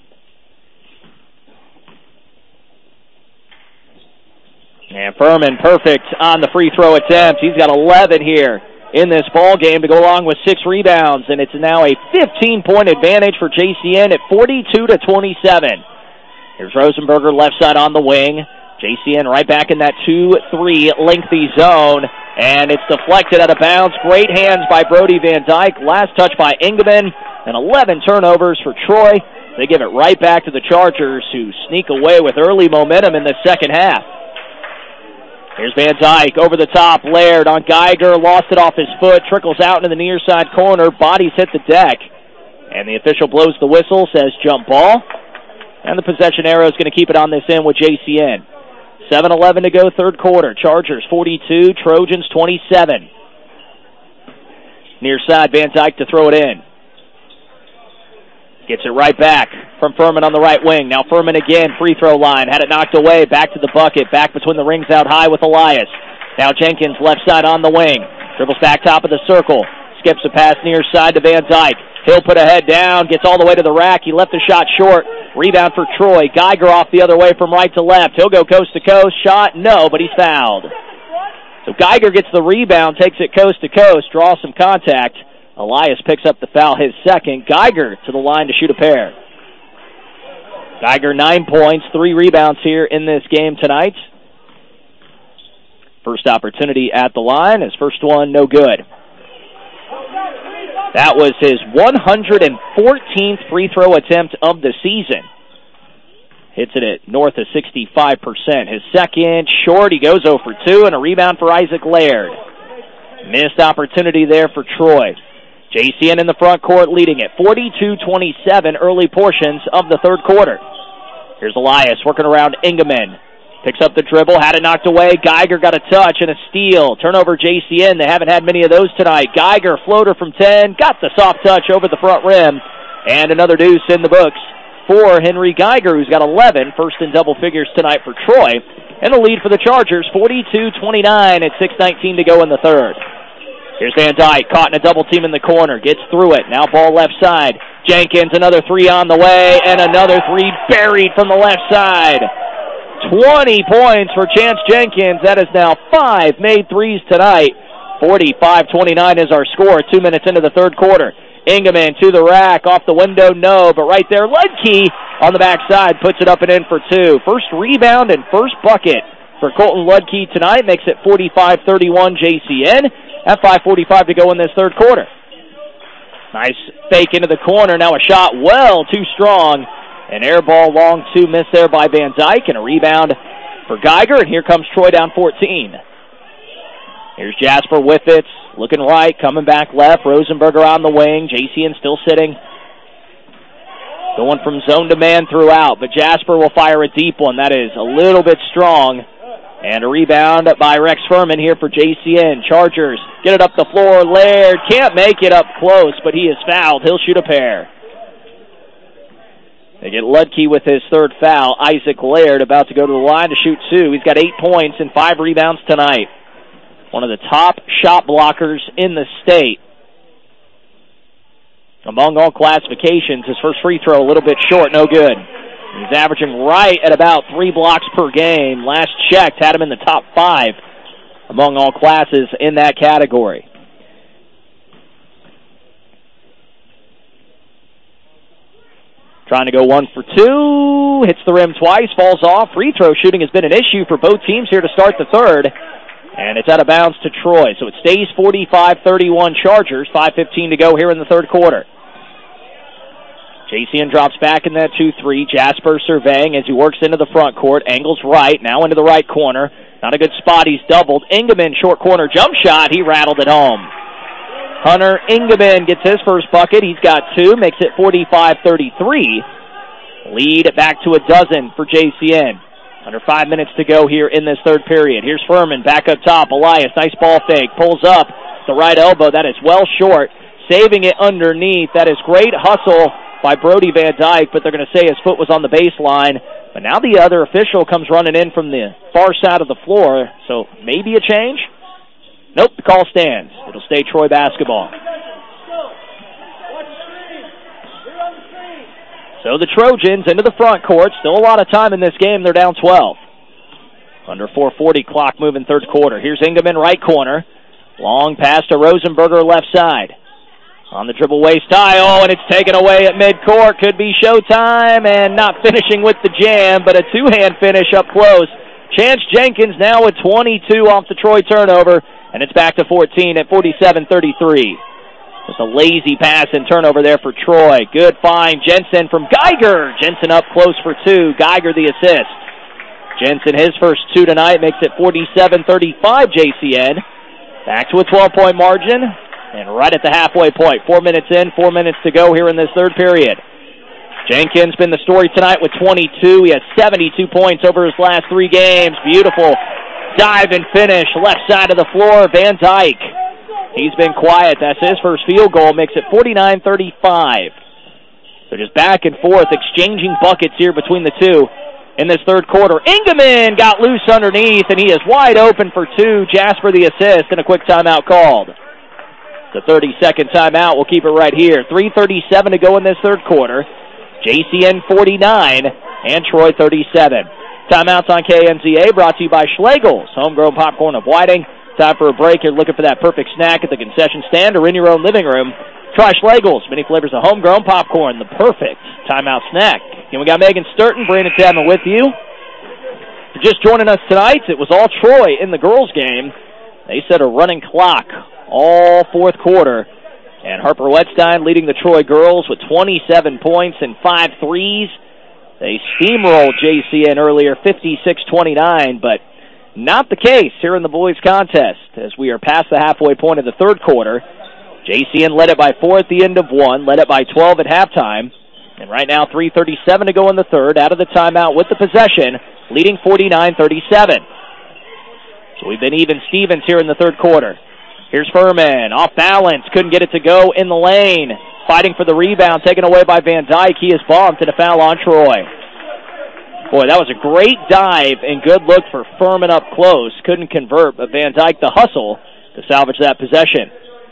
And Furman perfect on the free throw attempt. He's got eleven here in this ball game to go along with six rebounds, and it's now a fifteen-point advantage for J C N at forty-two to twenty-seven. Here's Rosenberger left side on the wing. J C N right back in that two three lengthy zone, and it's deflected out of bounds. Great hands by Brody Van Dyke. Last touch by Ingeman, and eleven turnovers for Troy. They give it right back to the Chargers, who sneak away with early momentum in the second half. Here's Van Dyke over the top. Laird on Geiger, lost it off his foot, trickles out into the near side corner. Bodies hit the deck, and the official blows the whistle, says jump ball. And the possession arrow is going to keep it on this end with J C N. seven eleven to go, third quarter. Chargers forty-two, Trojans twenty-seven. Near side, Van Dyke to throw it in. Gets it right back from Furman on the right wing. Now Furman again, free throw line. Had it knocked away, back to the bucket, back between the rings out high with Elias. Now Jenkins left side on the wing. Dribbles back top of the circle. Skips a pass near side to Van Dyke. He'll put a head down, gets all the way to the rack. He left the shot short. Rebound for Troy. Geiger off the other way from right to left. He'll go coast to coast. Shot, no, but he's fouled. So Geiger gets the rebound, takes it coast to coast, draws some contact. Elias picks up the foul, his second. Geiger to the line to shoot a pair. Geiger, nine points, three rebounds here in this game tonight. First opportunity at the line. His first one, no good. That was his one hundred fourteenth free throw attempt of the season. Hits it at north of sixty-five percent. His second, short. He goes zero for two, and a rebound for Isaac Laird. Missed opportunity there for Troy. J C N in the front court leading it, forty-two twenty-seven, early portions of the third quarter. Here's Elias working around Engelman. Picks up the dribble, had it knocked away. Geiger got a touch and a steal. Turnover J C N, they haven't had many of those tonight. Geiger, floater from ten, got the soft touch over the front rim. And another deuce in the books for Henry Geiger, who's got eleven, first in double figures tonight for Troy. And the lead for the Chargers, forty-two twenty-nine at six nineteen to go in the third. Here's Van Dyke, caught in a double team in the corner, gets through it. Now ball left side. Jenkins, another three on the way, and another three buried from the left side. twenty points for Chance Jenkins. That is now five made threes tonight. forty-five twenty-nine is our score, two minutes into the third quarter. Engelman to the rack, off the window, no, but right there, Ludke on the backside puts it up and in for two. First rebound and first bucket for Colton Ludke tonight makes it forty-five thirty-one J C N at five forty-five to go in this third quarter. Nice fake into the corner, now a shot well too strong. An air ball long two miss there by Van Dyke, and a rebound for Geiger, and here comes Troy down fourteen. Here's Jasper Whiffitz, looking right, coming back left. Rosenberger on the wing. J C N still sitting. Going from zone to man throughout, but Jasper will fire a deep one. That is a little bit strong. And a rebound by Rex Furman here for J C N. Chargers get it up the floor. Laird can't make it up close, but he is fouled. He'll shoot a pair. They get Ludke with his third foul. Isaac Laird about to go to the line to shoot two. He's got eight points and five rebounds tonight. One of the top shot blockers in the state. Among all classifications, his first free throw a little bit short, no good. He's averaging right at about three blocks per game. Last checked had him in the top five among all classes in that category. Trying to go one for two, hits the rim twice, falls off. Free throw shooting has been an issue for both teams here to start the third. And it's out of bounds to Troy. So it stays forty-five thirty-one Chargers, five fifteen to go here in the third quarter. J C N drops back in that two three. Jasper surveying as he works into the front court. Angles right, now into the right corner. Not a good spot, he's doubled. Engelman, short corner jump shot, he rattled it home. Hunter Engelman gets his first bucket. He's got two, makes it forty-five thirty-three. Lead back to a dozen for J C N. Under five minutes to go here in this third period. Here's Furman back up top. Elias, nice ball fake. Pulls up the right elbow. That is well short. Saving it underneath. That is great hustle by Brody Van Dyke, but they're going to say his foot was on the baseline. But now the other official comes running in from the far side of the floor, so maybe a change? Nope, the call stands. It'll stay Troy basketball. So the Trojans into the front court. Still a lot of time in this game. They're down twelve. Under four forty clock moving third quarter. Here's Engelman, right corner. Long pass to Rosenberger, left side. On the dribble waist high. Oh, and it's taken away at midcourt. Could be showtime, and not finishing with the jam, but a two-hand finish up close. Chance Jenkins now with twenty-two off the Troy turnover, and it's back to fourteen at forty-seven thirty-three. Just a lazy pass and turnover there for Troy. Good find. Jensen from Geiger. Jensen up close for two. Geiger the assist. Jensen, his first two tonight, makes it forty-seven thirty-five J C N. Back to a twelve-point margin. And right at the halfway point. Four minutes in, four minutes to go here in this third period. Jenkins been the story tonight with twenty-two. He has seventy-two points over his last three games. Beautiful dive and finish. Left side of the floor, Van Dyke. He's been quiet. That's his first field goal. Makes it forty-nine thirty-five. So just back and forth, exchanging buckets here between the two in this third quarter. Engelman got loose underneath, and he is wide open for two. Jasper the assist, and a quick timeout called. The thirty-second timeout. We'll keep it right here. three thirty-seven to go in this third quarter. J C N forty-nine and Troy thirty-seven. Timeouts on K N Z A brought to you by Schlegel's, homegrown popcorn of Whiting. Time for a break. You're looking for that perfect snack at the concession stand or in your own living room. Try Schlegel's, many flavors of homegrown popcorn, the perfect timeout snack. And we got Megan Sturton, Brandon Tadman with you. For just joining us tonight, it was all Troy in the girls' game. They set a running clock all fourth quarter. And Harper Wettstein leading the Troy girls with twenty-seven points and five threes. They steamrolled J C N earlier, fifty-six twenty-nine, but not the case here in the boys' contest as we are past the halfway point of the third quarter. J C N led it by four at the end of one, led it by twelve at halftime. And right now, three thirty-seven to go in the third, out of the timeout with the possession, leading forty-nine thirty-seven. So we've been even Stevens here in the third quarter. Here's Furman, off balance, couldn't get it to go in the lane. Fighting for the rebound, taken away by Van Dyke. He is bumped and a foul on Troy. Boy, that was a great dive and good look for Furman up close. Couldn't convert, but Van Dyke the hustle to salvage that possession.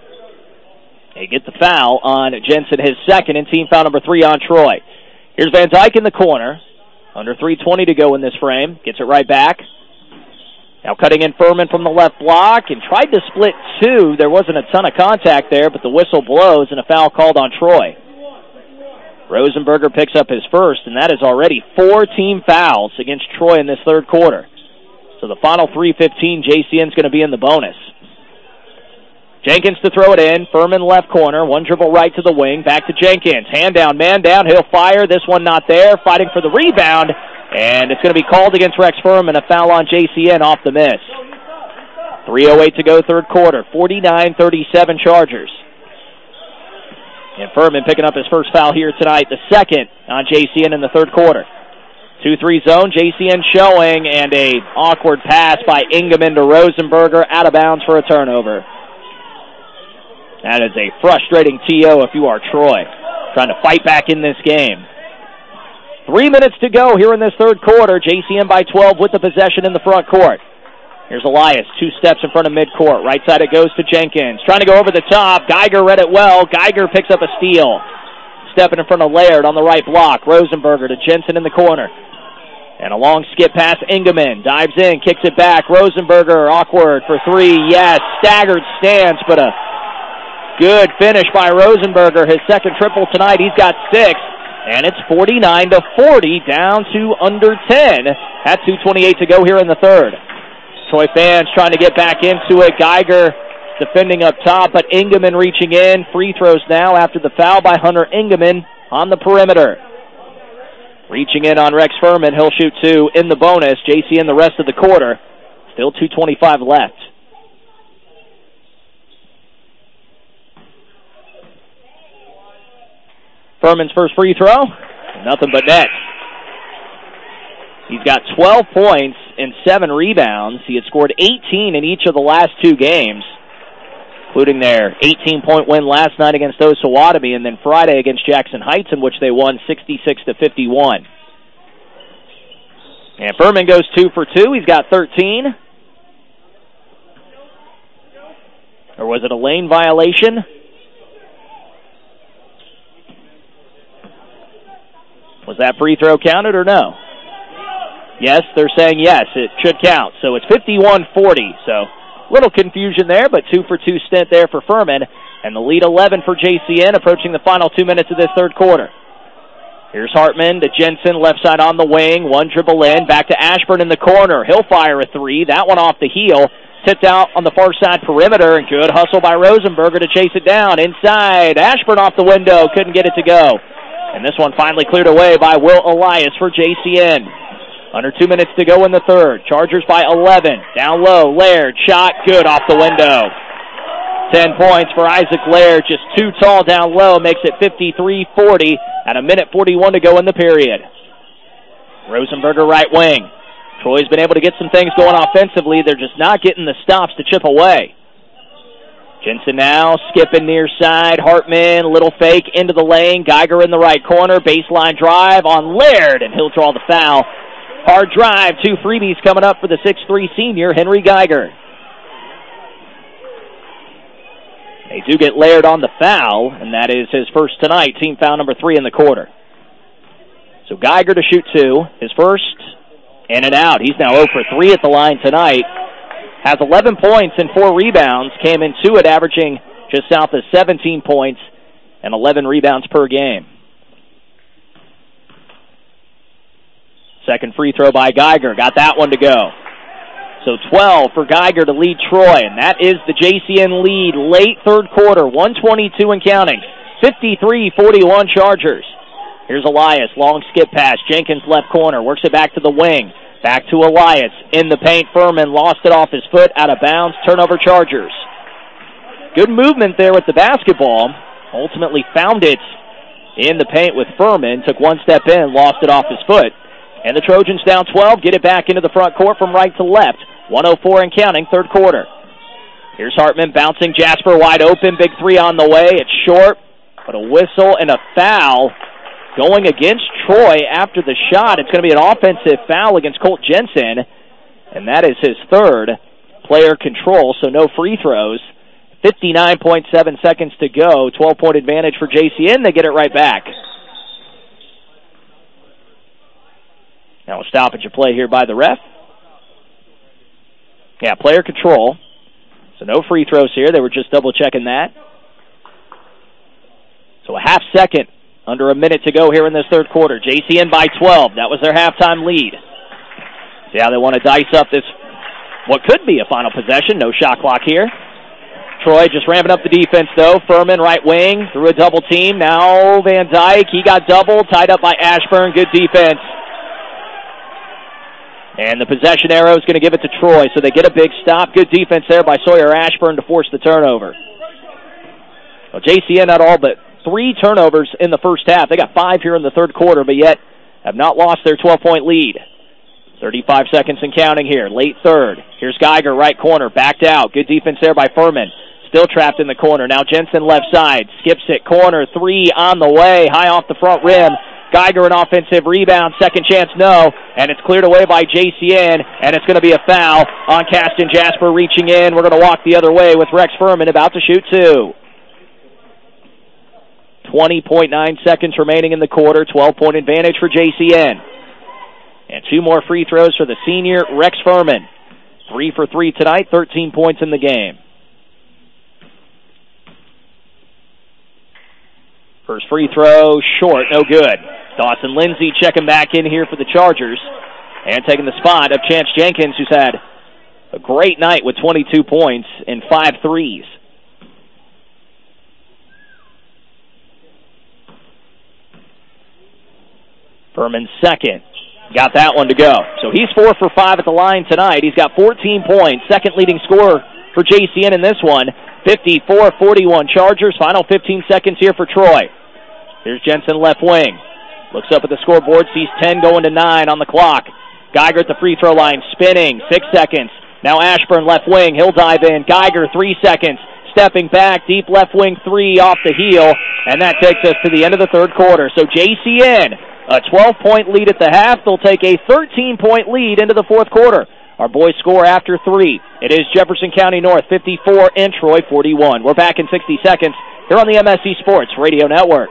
They get the foul on Jensen, his second, and team foul number three on Troy. Here's Van Dyke in the corner. Under three twenty to go in this frame. Gets it right back. Now cutting in Furman from the left block and tried to split two. There wasn't a ton of contact there, but the whistle blows and a foul called on Troy. Rosenberger picks up his first, and that is already four team fouls against Troy in this third quarter. So the final three fifteen, J C N's going to be in the bonus. Jenkins to throw it in. Furman left corner. One dribble right to the wing. Back to Jenkins. Hand down, man down. He'll fire. This one not there. Fighting for the rebound. And it's going to be called against Rex Furman. A foul on J C N off the miss. three oh eight to go third quarter. forty-nine thirty-seven Chargers. And Furman picking up his first foul here tonight. The second on J C N in the third quarter. two three zone. J C N showing. And a awkward pass by Ingeman to Rosenberger. Out of bounds for a turnover. That is a frustrating T O if you are Troy, trying to fight back in this game. Three minutes to go here in this third quarter. J C N by twelve with the possession in the front court. Here's Elias, two steps in front of midcourt. Right side it goes to Jenkins. Trying to go over the top. Geiger read it well. Geiger picks up a steal. Stepping in front of Laird on the right block. Rosenberger to Jensen in the corner. And a long skip pass. Ingeman dives in, kicks it back. Rosenberger awkward for three. Yes, staggered stance, but a good finish by Rosenberger. His second triple tonight. He's got six. And it's forty-nine to forty, down to under ten. At two twenty-eight to go here in the third. Troy fans trying to get back into it. Geiger defending up top, but Ingeman reaching in. Free throws now after the foul by Hunter Ingeman on the perimeter. Reaching in on Rex Furman. He'll shoot two in the bonus. J C N the rest of the quarter. Still two twenty-five left. Furman's first free throw, nothing but net. He's got twelve points and seven rebounds. He had scored eighteen in each of the last two games, including their eighteen-point win last night against Osawatomie, and then Friday against Jackson Heights, in which they won sixty-six to fifty-one. And Furman goes two for two. He's got thirteen. Or was it a lane violation? Was that free throw counted or no? Yes, they're saying yes, it should count. So it's fifty-one forty. So a little confusion there, but two for two stint there for Furman. And the lead eleven for J C N approaching the final two minutes of this third quarter. Here's Hartman to Jensen, left side on the wing. One dribble in, back to Ashburn in the corner. He'll fire a three. That one off the heel. Tipped out on the far side perimeter, and good hustle by Rosenberger to chase it down. Inside, Ashburn off the window, couldn't get it to go. And this one finally cleared away by Will Elias for J C N. Under two minutes to go in the third. Chargers by eleven. Down low, Laird, shot, good off the window. Ten points for Isaac Laird, just too tall down low, makes it fifty-three forty at a minute forty-one to go in the period. Rosenberger right wing. Troy's been able to get some things going offensively. They're just not getting the stops to chip away. Jensen now skipping near side. Hartman, little fake into the lane. Geiger in the right corner. Baseline drive on Laird, and he'll draw the foul. Hard drive. Two freebies coming up for the six three senior, Henry Geiger. They do get Laird on the foul, and that is his first tonight. Team foul number three in the quarter. So Geiger to shoot two. His first, in and out. He's now zero for three at the line tonight. Has eleven points and four rebounds. Came into it averaging just south of seventeen points and eleven rebounds per game. Second free throw by Geiger. Got that one to go. So twelve for Geiger to lead Troy, and that is the J C N lead late third quarter. one twenty-two and counting. fifty-three forty-one Chargers. Here's Elias. Long skip pass. Jenkins left corner. Works it back to the wing. Back to Elias. In the paint, Furman lost it off his foot. Out of bounds. Turnover Chargers. Good movement there with the basketball. Ultimately found it in the paint with Furman. Took one step in, lost it off his foot. And the Trojans down twelve, get it back into the front court from right to left. one oh four and counting, third quarter. Here's Hartman bouncing. Jasper wide open. Big three on the way. It's short, but a whistle and a foul going against Troy after the shot. It's going to be an offensive foul against Colt Jensen, and that is his third. Player control, so no free throws. fifty-nine point seven seconds to go. twelve-point advantage for J C N. They get it right back. Now a stoppage of play here by the ref. Yeah, player control. So no free throws here. They were just double-checking that. So a half second, under a minute to go here in this third quarter. J C N by twelve. That was their halftime lead. See how they want to dice up this, what could be a final possession. No shot clock here. Troy just ramping up the defense, though. Furman, right wing, through a double team. Now Van Dyke, he got doubled, tied up by Ashburn. Good defense. And the possession arrow is going to give it to Troy, so they get a big stop. Good defense there by Sawyer Ashburn to force the turnover. Well, J C N had all but three turnovers in the first half. They got five here in the third quarter, but yet have not lost their twelve-point lead. thirty-five seconds and counting here. Late third. Here's Geiger, right corner, backed out. Good defense there by Furman. Still trapped in the corner. Now Jensen left side. Skips it. Corner. Three on the way. High off the front rim. Geiger an offensive rebound. Second chance, no. And it's cleared away by J C N. And it's going to be a foul on Caston Jasper reaching in. We're going to walk the other way with Rex Furman about to shoot two. twenty point nine seconds remaining in the quarter. twelve-point advantage for J C N. And two more free throws for the senior, Rex Furman. Three for three tonight, thirteen points in the game. First free throw, short, no good. Dawson Lindsay checking back in here for the Chargers. And taking the spot of Chance Jenkins, who's had a great night with twenty-two points and five threes. Furman second. Got that one to go. So he's four for five at the line tonight. He's got fourteen points. Second leading scorer for J C N in this one. fifty-four forty-one Chargers. Final fifteen seconds here for Troy. Here's Jensen left wing. Looks up at the scoreboard. Sees ten going to nine on the clock. Geiger at the free throw line. Spinning. Six seconds. Now Ashburn left wing. He'll dive in. Geiger three seconds. Stepping back. Deep left wing three off the heel. And that takes us to the end of the third quarter. So J C N, a twelve-point lead at the half. They'll take a thirteen-point lead into the fourth quarter. Our boys score after three. It is Jefferson County North fifty-four and Troy forty-one. We're back in sixty seconds here on the M S C Sports Radio Network.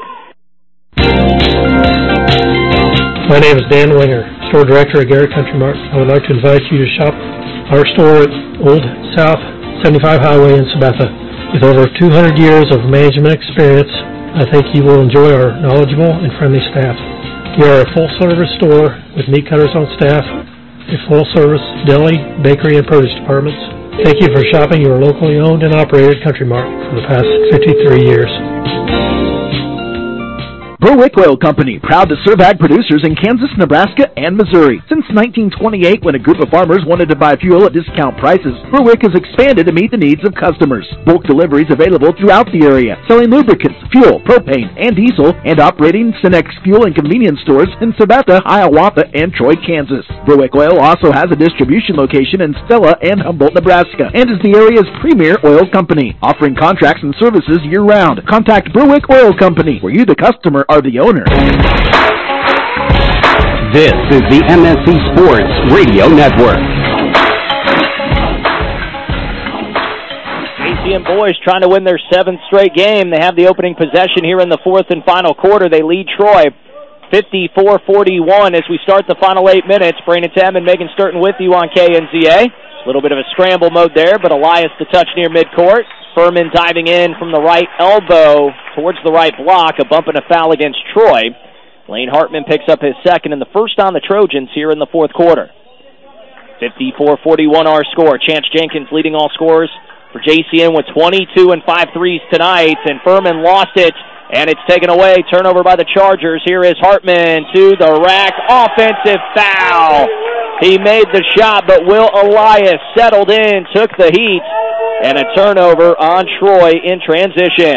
My name is Dan Winger, store director at Garrett Country Mart. I would like to invite you to shop our store at Old South seventy-five Highway in Sabetha. With over two hundred years of management experience, I think you will enjoy our knowledgeable and friendly staff. We are a full-service store with meat cutters on staff, a full-service deli, bakery, and produce departments. Thank you for shopping your locally owned and operated Country Mart for the past fifty-three years. Berwick Oil Company, proud to serve ag producers in Kansas, Nebraska, and Missouri. Since nineteen twenty-eight, when a group of farmers wanted to buy fuel at discount prices, Berwick has expanded to meet the needs of customers. Bulk deliveries available throughout the area, selling lubricants, fuel, propane, and diesel, and operating Cenex fuel and convenience stores in Sabetha, Hiawatha, and Troy, Kansas. Berwick Oil also has a distribution location in Stella and Humboldt, Nebraska, and is the area's premier oil company, offering contracts and services year-round. Contact Berwick Oil Company, where you, the customer, are the owner. This is the M S C Sports Radio Network. J C N boys trying to win their seventh straight game. They have the opening possession here in the fourth and final quarter. They lead Troy fifty-four forty-one as we start the final eight minutes. Brandon Tam and Megan Sturton with you on K N Z A. A little bit of a scramble mode there, but Elias to touch near midcourt. Furman diving in from the right elbow towards the right block, a bump and a foul against Troy. Lane Hartman picks up his second and the first on the Trojans here in the fourth quarter. fifty-four forty-one our score. Chance Jenkins leading all scorers for J C N with twenty-two and five threes tonight, and Furman lost it, and it's taken away. Turnover by the Chargers. Here is Hartman to the rack. Offensive foul. He made the shot, but Will Elias settled in, took the heat, and a turnover on Troy in transition.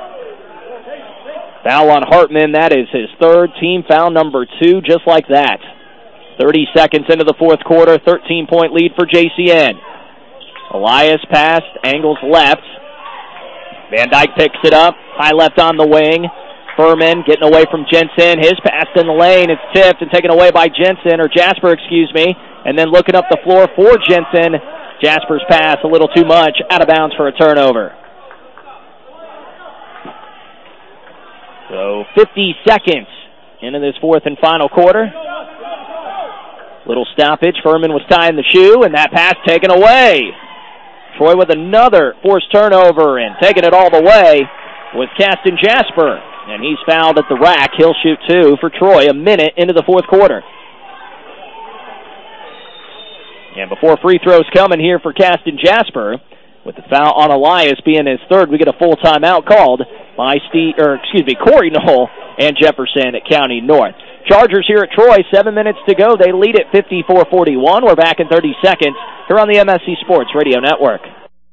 Foul on Hartman. That is his third, team foul number two, just like that. thirty seconds into the fourth quarter, thirteen-point lead for J C N. Elias passed, angles left. Van Dyke picks it up, high left on the wing. Furman getting away from Jensen. His pass in the lane. It's tipped and taken away by Jensen, or Jasper, excuse me. And then looking up the floor for Jensen. Jasper's pass a little too much, out of bounds for a turnover. So fifty seconds into this fourth and final quarter. Little stoppage. Furman was tying the shoe, and that pass taken away. Troy with another forced turnover, and taking it all the way was Caston Jasper. And he's fouled at the rack. He'll shoot two for Troy a minute into the fourth quarter. And before free throws coming here for Caston Jasper, with the foul on Elias being his third, we get a full timeout called by Steve, or excuse me, Corey Knoll and Jefferson at County North. Chargers here at Troy, seven minutes to go. They lead at fifty-four forty-one. We're back in thirty seconds here on the M S C Sports Radio Network.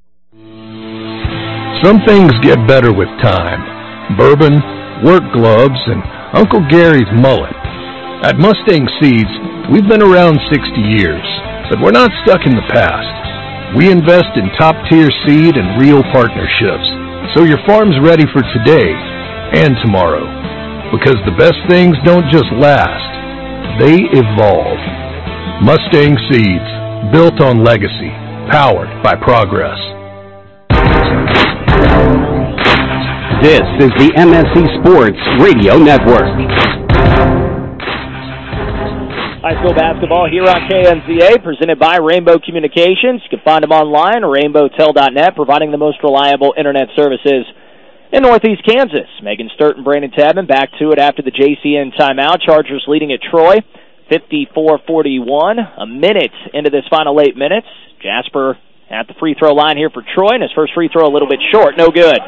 Some things get better with time. Bourbon, work gloves, and Uncle Gary's mullet. At Mustang Seeds, we've been around sixty years, but we're not stuck in the past. We invest in top-tier seed and real partnerships, so your farm's ready for today and tomorrow. Because the best things don't just last, they evolve. Mustang Seeds, built on legacy, powered by progress. This is the M S C Sports Radio Network. High school basketball here on K N Z A, presented by Rainbow Communications. You can find them online, rainbow tel dot net, providing the most reliable internet services in Northeast Kansas. Megan Sturt and Brandon Tabman back to it after the J C N timeout. Chargers leading at Troy, fifty-four forty-one. A minute into this final eight minutes. Jasper at the free throw line here for Troy, and his first free throw a little bit short, no good.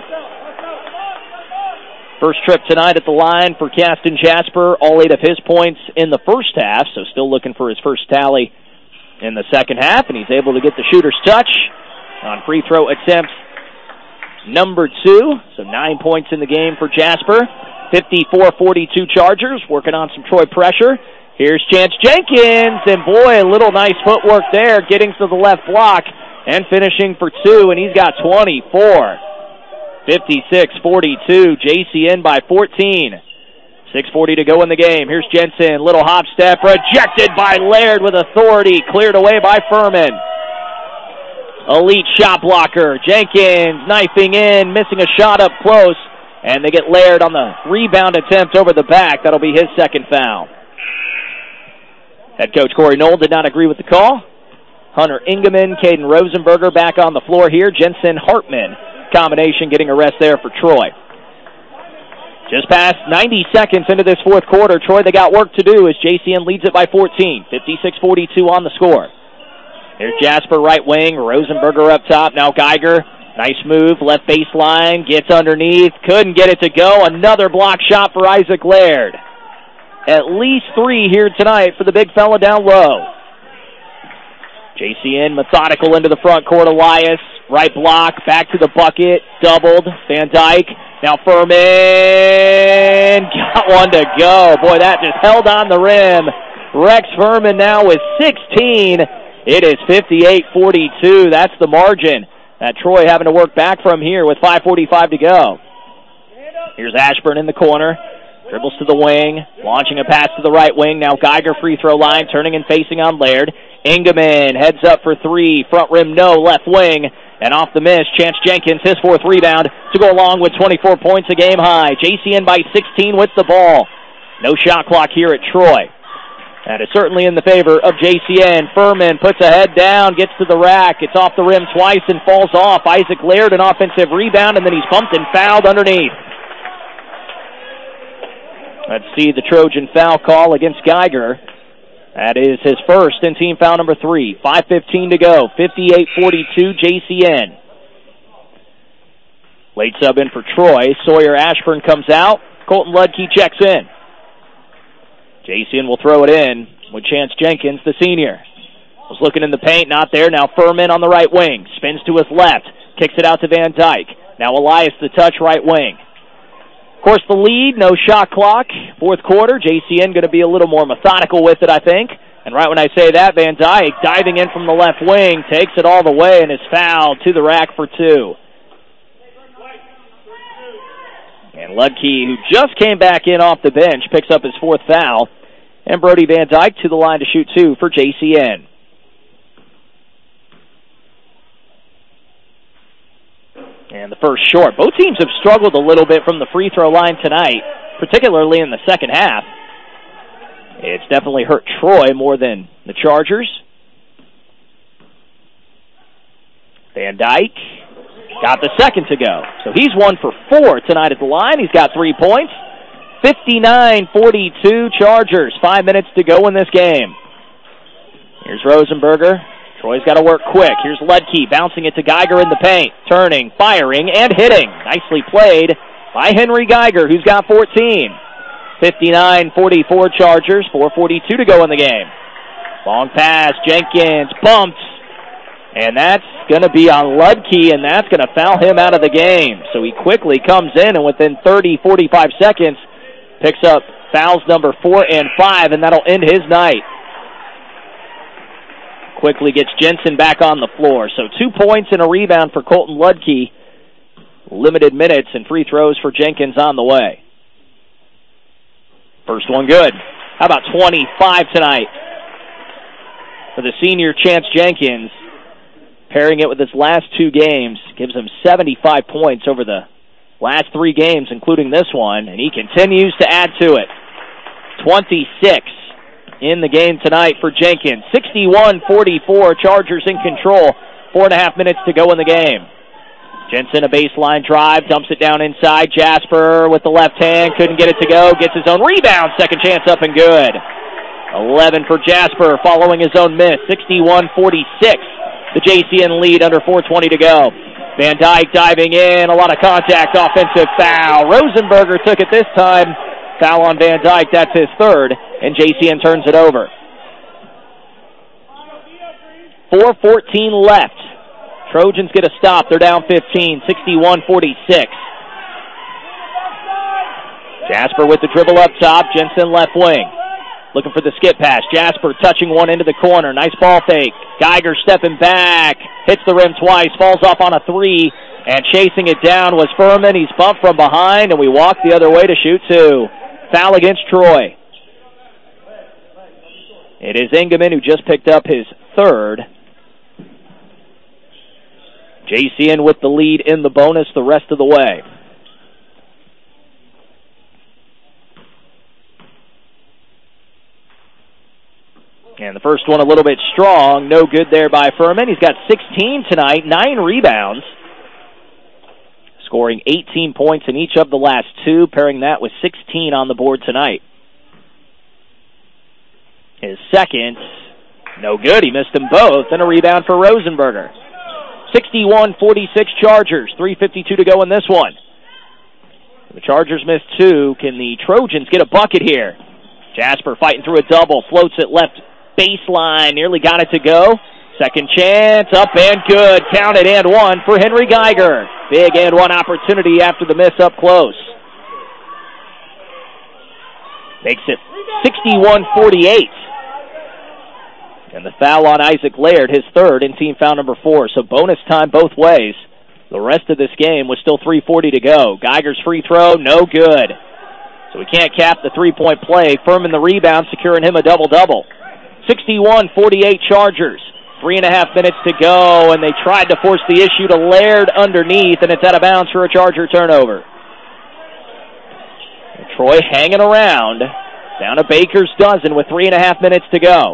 First trip tonight at the line for Caston Jasper, all eight of his points in the first half, so still looking for his first tally in the second half, and he's able to get the shooter's touch on free throw attempt number two, so nine points in the game for Jasper. fifty-four forty-two Chargers, working on some Troy pressure. Here's Chance Jenkins, and boy, a little nice footwork there, getting to the left block and finishing for two, and he's got twenty-four. fifty-six forty-two, J C N by fourteen. six forty to go in the game. Here's Jensen, little hop step, rejected by Laird with authority, cleared away by Furman. Elite shot blocker, Jenkins knifing in, missing a shot up close, and they get Laird on the rebound attempt over the back. That'll be his second foul. Head coach Corey Knoll did not agree with the call. Hunter Ingeman, Caden Rosenberger back on the floor here. Jensen Hartman, combination getting a rest there for Troy. Just past ninety seconds into this fourth quarter. Troy, they got work to do as J C N leads it by fourteen. fifty-six forty-two on the score. Here's Jasper, right wing. Rosenberger up top. Now Geiger. Nice move. Left baseline. Gets underneath. Couldn't get it to go. Another block shot for Isaac Laird. At least three here tonight for the big fella down low. J C N methodical into the front court. Elias. Right block. Back to the bucket. Doubled. Van Dyke. Now Furman. Got one to go. Boy, that just held on the rim. Rex Furman now with sixteen. It is fifty-eight forty-two. That's the margin that Troy having to work back from here with five forty-five to go. Here's Ashburn in the corner. Dribbles to the wing. Launching a pass to the right wing. Now Geiger free throw line. Turning and facing on Laird. Ingeman heads up for three. Front rim no. Left wing. And off the miss, Chance Jenkins, his fourth rebound to go along with twenty-four points, a game high. J C N by sixteen with the ball. No shot clock here at Troy. That is certainly in the favor of J C N. Furman puts a head down, gets to the rack. It's off the rim twice and falls off. Isaac Laird, an offensive rebound, and then he's bumped and fouled underneath. Let's see the Trojan foul call against Geiger. That is his first and team foul number three. five fifteen to go. fifty-eight forty-two J C N. Late sub in for Troy. Sawyer Ashburn comes out. Colton Ludke checks in. J C N will throw it in with Chance Jenkins, the senior. Was looking in the paint, not there. Now Furman on the right wing. Spins to his left. kicks it out to Van Dyke. Now Elias the touch, right wing. Of course, the lead, no shot clock. Fourth quarter, J C N going to be a little more methodical with it, I think. And right when I say that, Van Dyke diving in from the left wing, takes it all the way and is fouled to the rack for two. And Ludke, who just came back in off the bench, picks up his fourth foul. And Brody Van Dyke to the line to shoot two for J C N. And the first short. Both teams have struggled a little bit from the free throw line tonight, particularly in the second half. It's definitely hurt Troy more than the Chargers. Van Dyke got the second to go. So he's one for four tonight at the line. He's got three points. fifty-nine forty-two Chargers. Five minutes to go in this game. Here's Rosenberger. Troy's got to work quick. Here's Ludke bouncing it to Geiger in the paint. Turning, firing, and hitting. Nicely played by Henry Geiger, who's got fourteen. fifty-nine forty-four Chargers. four forty-two to go in the game. Long pass. Jenkins bumps. And that's going to be on Ludke, and that's going to foul him out of the game. So he quickly comes in, and within thirty, forty-five seconds, picks up fouls number four and five, and that'll end his night. Quickly gets Jensen back on the floor. So two points and a rebound for Colton Ludke. Limited minutes and free throws for Jenkins on the way. First one good. How about twenty-five tonight for the senior Chance Jenkins? Pairing it with his last two games gives him seventy-five points over the last three games, including this one, and he continues to add to it. twenty-six in the game tonight for Jenkins. sixty-one forty-four, Chargers in control. Four and a half minutes to go in the game. Jensen, a baseline drive, dumps it down inside. Jasper with the left hand, couldn't get it to go, gets his own rebound. Second chance up and good. eleven for Jasper following his own miss. sixty-one forty-six. The J C N lead under four twenty to go. Van Dyke diving in, a lot of contact, offensive foul. Rosenberger took it this time. Foul on Van Dyke, that's his third, and J C N turns it over. four fourteen left. Trojans get a stop. They're down fifteen, sixty-one forty-six. Jasper with the dribble up top. Jensen left wing. Looking for the skip pass. Jasper touching one into the corner. Nice ball fake. Geiger stepping back. Hits the rim twice. Falls off on a three. And chasing it down was Furman. He's bumped from behind, and we walk the other way to shoot two. Foul against Troy. It is Engelman who just picked up his third. J C N with the lead in the bonus the rest of the way. And the first one a little bit strong. No good there by Furman. He's got sixteen tonight, nine rebounds. Scoring eighteen points in each of the last two, pairing that with sixteen on the board tonight. His second, no good. He missed them both. And a rebound for Rosenberger. sixty-one forty-six Chargers. three fifty-two to go in this one. The Chargers missed two. Can the Trojans get a bucket here? Jasper fighting through a double. Floats it left baseline. Nearly got it to go. Second chance. Up and good. Counted and one for Henry Geiger. Big and one opportunity after the miss up close. Makes it sixty-one forty-eight. And the foul on Isaac Laird, his third, and team foul number four. So bonus time both ways. The rest of this game was still three forty to go. Geiger's free throw, no good. So we can't cap the three-point play. Furman the rebound, securing him a double-double. sixty-one forty-eight Chargers. Three and a half minutes to go, and they tried to force the issue to Laird underneath, and it's out of bounds for a Charger turnover. And Troy hanging around, down a baker's dozen with three and a half minutes to go.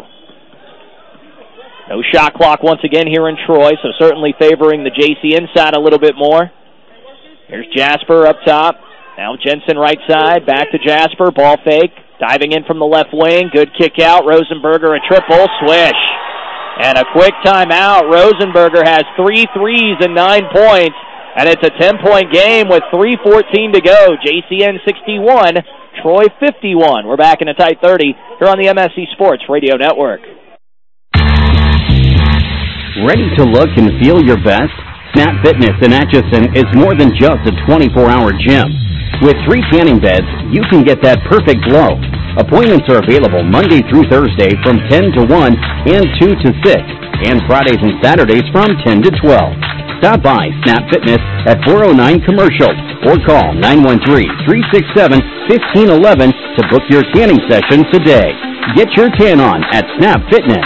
No shot clock once again here in Troy, so certainly favoring the J C N side a little bit more. Here's Jasper up top. Now Jensen right side, back to Jasper, ball fake. Diving in from the left wing, good kick out. Rosenberger a triple, swish. And a quick timeout. Rosenberger has three threes and nine points, and it's a ten-point game with three fourteen to go. J C N sixty-one, Troy fifty-one. We're back in a tight thirty here on the M S C Sports Radio Network. Ready to look and feel your best? Snap Fitness in Atchison is more than just a twenty-four hour gym. With three tanning beds, you can get that perfect glow. Appointments are available Monday through Thursday from ten to one and two to six, and Fridays and Saturdays from ten to twelve. Stop by Snap Fitness at four oh nine Commercial or call nine one three, three six seven, one five one one to book your tanning session today. Get your tan on at Snap Fitness.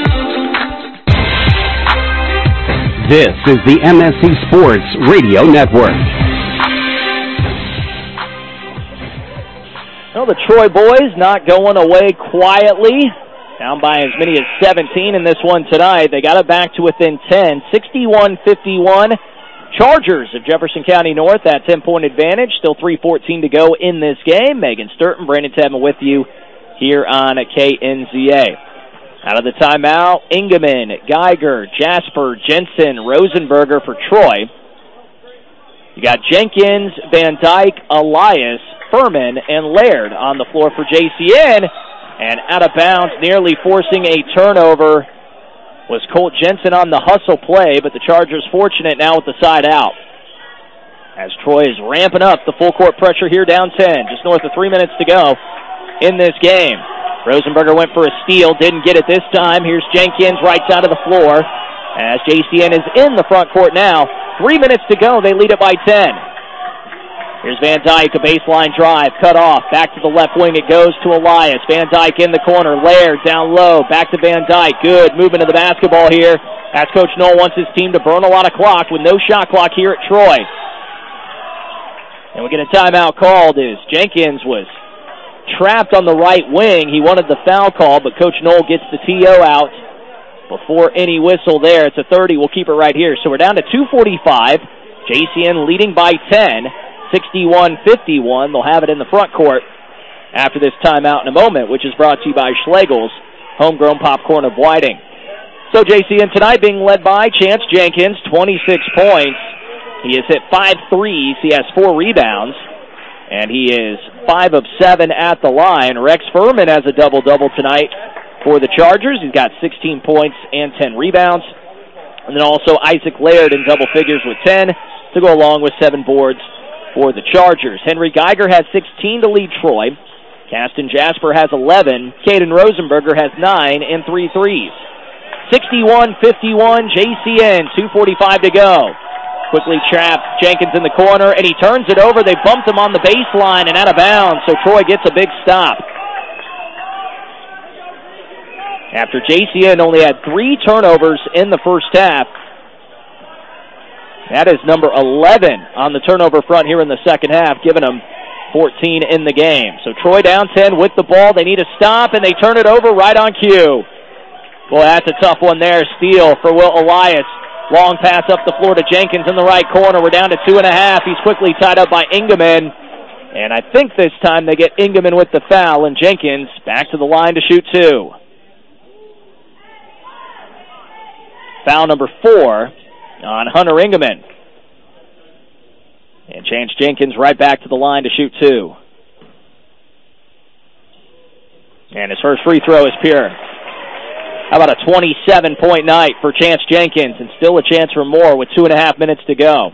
This is the M S C Sports Radio Network. Well, the Troy boys not going away quietly. Down by as many as seventeen in this one tonight. They got it back to within ten, sixty-one fifty-one. Chargers of Jefferson County North, that ten-point advantage. Still three fourteen to go in this game. Megan Sturton, Brandon Tedman with you here on K N Z A. Out of the timeout, Ingeman, Geiger, Jasper, Jensen, Rosenberger for Troy. You got Jenkins, Van Dyke, Elias, Furman, and Laird on the floor for J C N. And out of bounds, nearly forcing a turnover, was Colt Jensen on the hustle play, but the Chargers fortunate now with the side out. As Troy is ramping up the full court pressure here down ten, just north of three minutes to go in this game. Rosenberger went for a steal, didn't get it this time. Here's Jenkins, right side of the floor, as J C N is in the front court now. Three minutes to go, they lead it by ten. Here's Van Dyke, a baseline drive, cut off, back to the left wing, it goes to Elias. Van Dyke in the corner, Laird down low, back to Van Dyke. Good movement of the basketball here, as Coach Knoll wants his team to burn a lot of clock with no shot clock here at Troy. And we get a timeout called as Jenkins was trapped on the right wing. He wanted the foul call, but Coach Knoll gets the T O out before any whistle there. It's a thirty, we'll keep it right here. So we're down to two forty-five, J C N leading by ten. sixty-one fifty-one. They'll have it in the front court after this timeout in a moment, which is brought to you by Schlegel's Homegrown Popcorn of Whiting. So J C N tonight being led by Chance Jenkins, twenty-six points. He has hit five threes. He has four rebounds. And he is five of seven at the line. Rex Furman has a double-double tonight for the Chargers. He's got sixteen points and ten rebounds. And then also Isaac Laird in double figures with ten to go along with seven boards for the Chargers. Henry Geiger has sixteen to lead Troy. Caston Jasper has eleven. Caden Rosenberger has nine and three threes. sixty-one fifty-one, J C N, two forty-five to go. Quickly trapped, Jenkins in the corner, and he turns it over. They bumped him on the baseline and out of bounds, so Troy gets a big stop. After J C N only had three turnovers in the first half, that is number eleven on the turnover front here in the second half, giving them fourteen in the game. So Troy down ten with the ball. They need a stop, and they turn it over right on cue. Boy, that's a tough one there. Steal for Will Elias. Long pass up the floor to Jenkins in the right corner. We're down to two and a half. He's quickly tied up by Ingeman. And I think this time they get Ingeman with the foul, and Jenkins back to the line to shoot two. Foul number four on Hunter Ingeman. And Chance Jenkins right back to the line to shoot two. And his first free throw is pure. How about a twenty-seven point night for Chance Jenkins, and still a chance for more with two and a half minutes to go.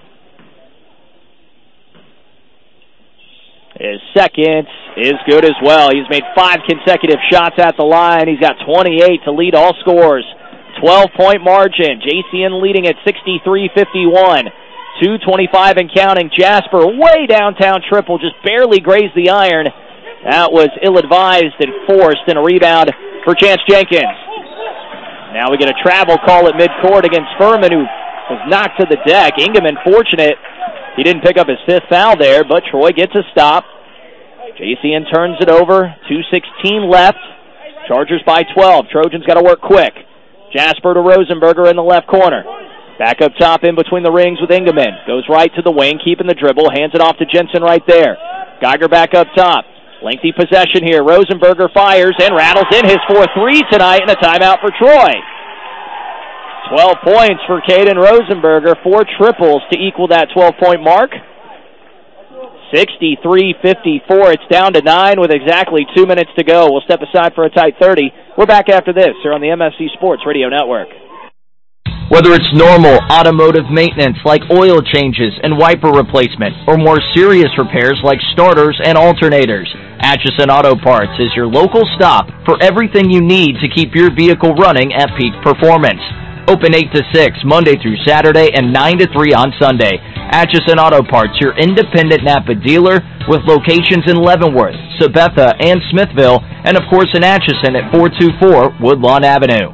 His second is good as well. He's made five consecutive shots at the line. He's got twenty-eight to lead all scores. twelve-point margin. J C N leading at sixty-three fifty-one. two twenty-five and counting. Jasper way downtown triple, just barely grazed the iron. That was ill-advised and forced, and a rebound for Chance Jenkins. Now we get a travel call at midcourt against Furman, who was knocked to the deck. Ingeman fortunate he didn't pick up his fifth foul there, but Troy gets a stop. J C N turns it over. two sixteen left. Chargers by twelve. Trojans got to work quick. Jasper to Rosenberger in the left corner. Back up top in between the rings with Ingeman. Goes right to the wing, keeping the dribble. Hands it off to Jensen right there. Geiger back up top. Lengthy possession here. Rosenberger fires and rattles in his fourth three tonight, and a timeout for Troy. twelve points for Caden Rosenberger. Four triples to equal that twelve-point mark. sixty-three fifty-four. It's down to nine with exactly two minutes to go. We'll step aside for a tight thirty. We're back after this here on the M S C Sports Radio Network. Whether it's normal automotive maintenance like oil changes and wiper replacement, or more serious repairs like starters and alternators, Atchison Auto Parts is your local stop for everything you need to keep your vehicle running at peak performance. Open eight to six Monday through Saturday and nine to three on Sunday. Atchison Auto Parts, your independent Napa dealer with locations in Leavenworth, Sabetha, and Smithville, and of course in Atchison at four two four Woodlawn Avenue.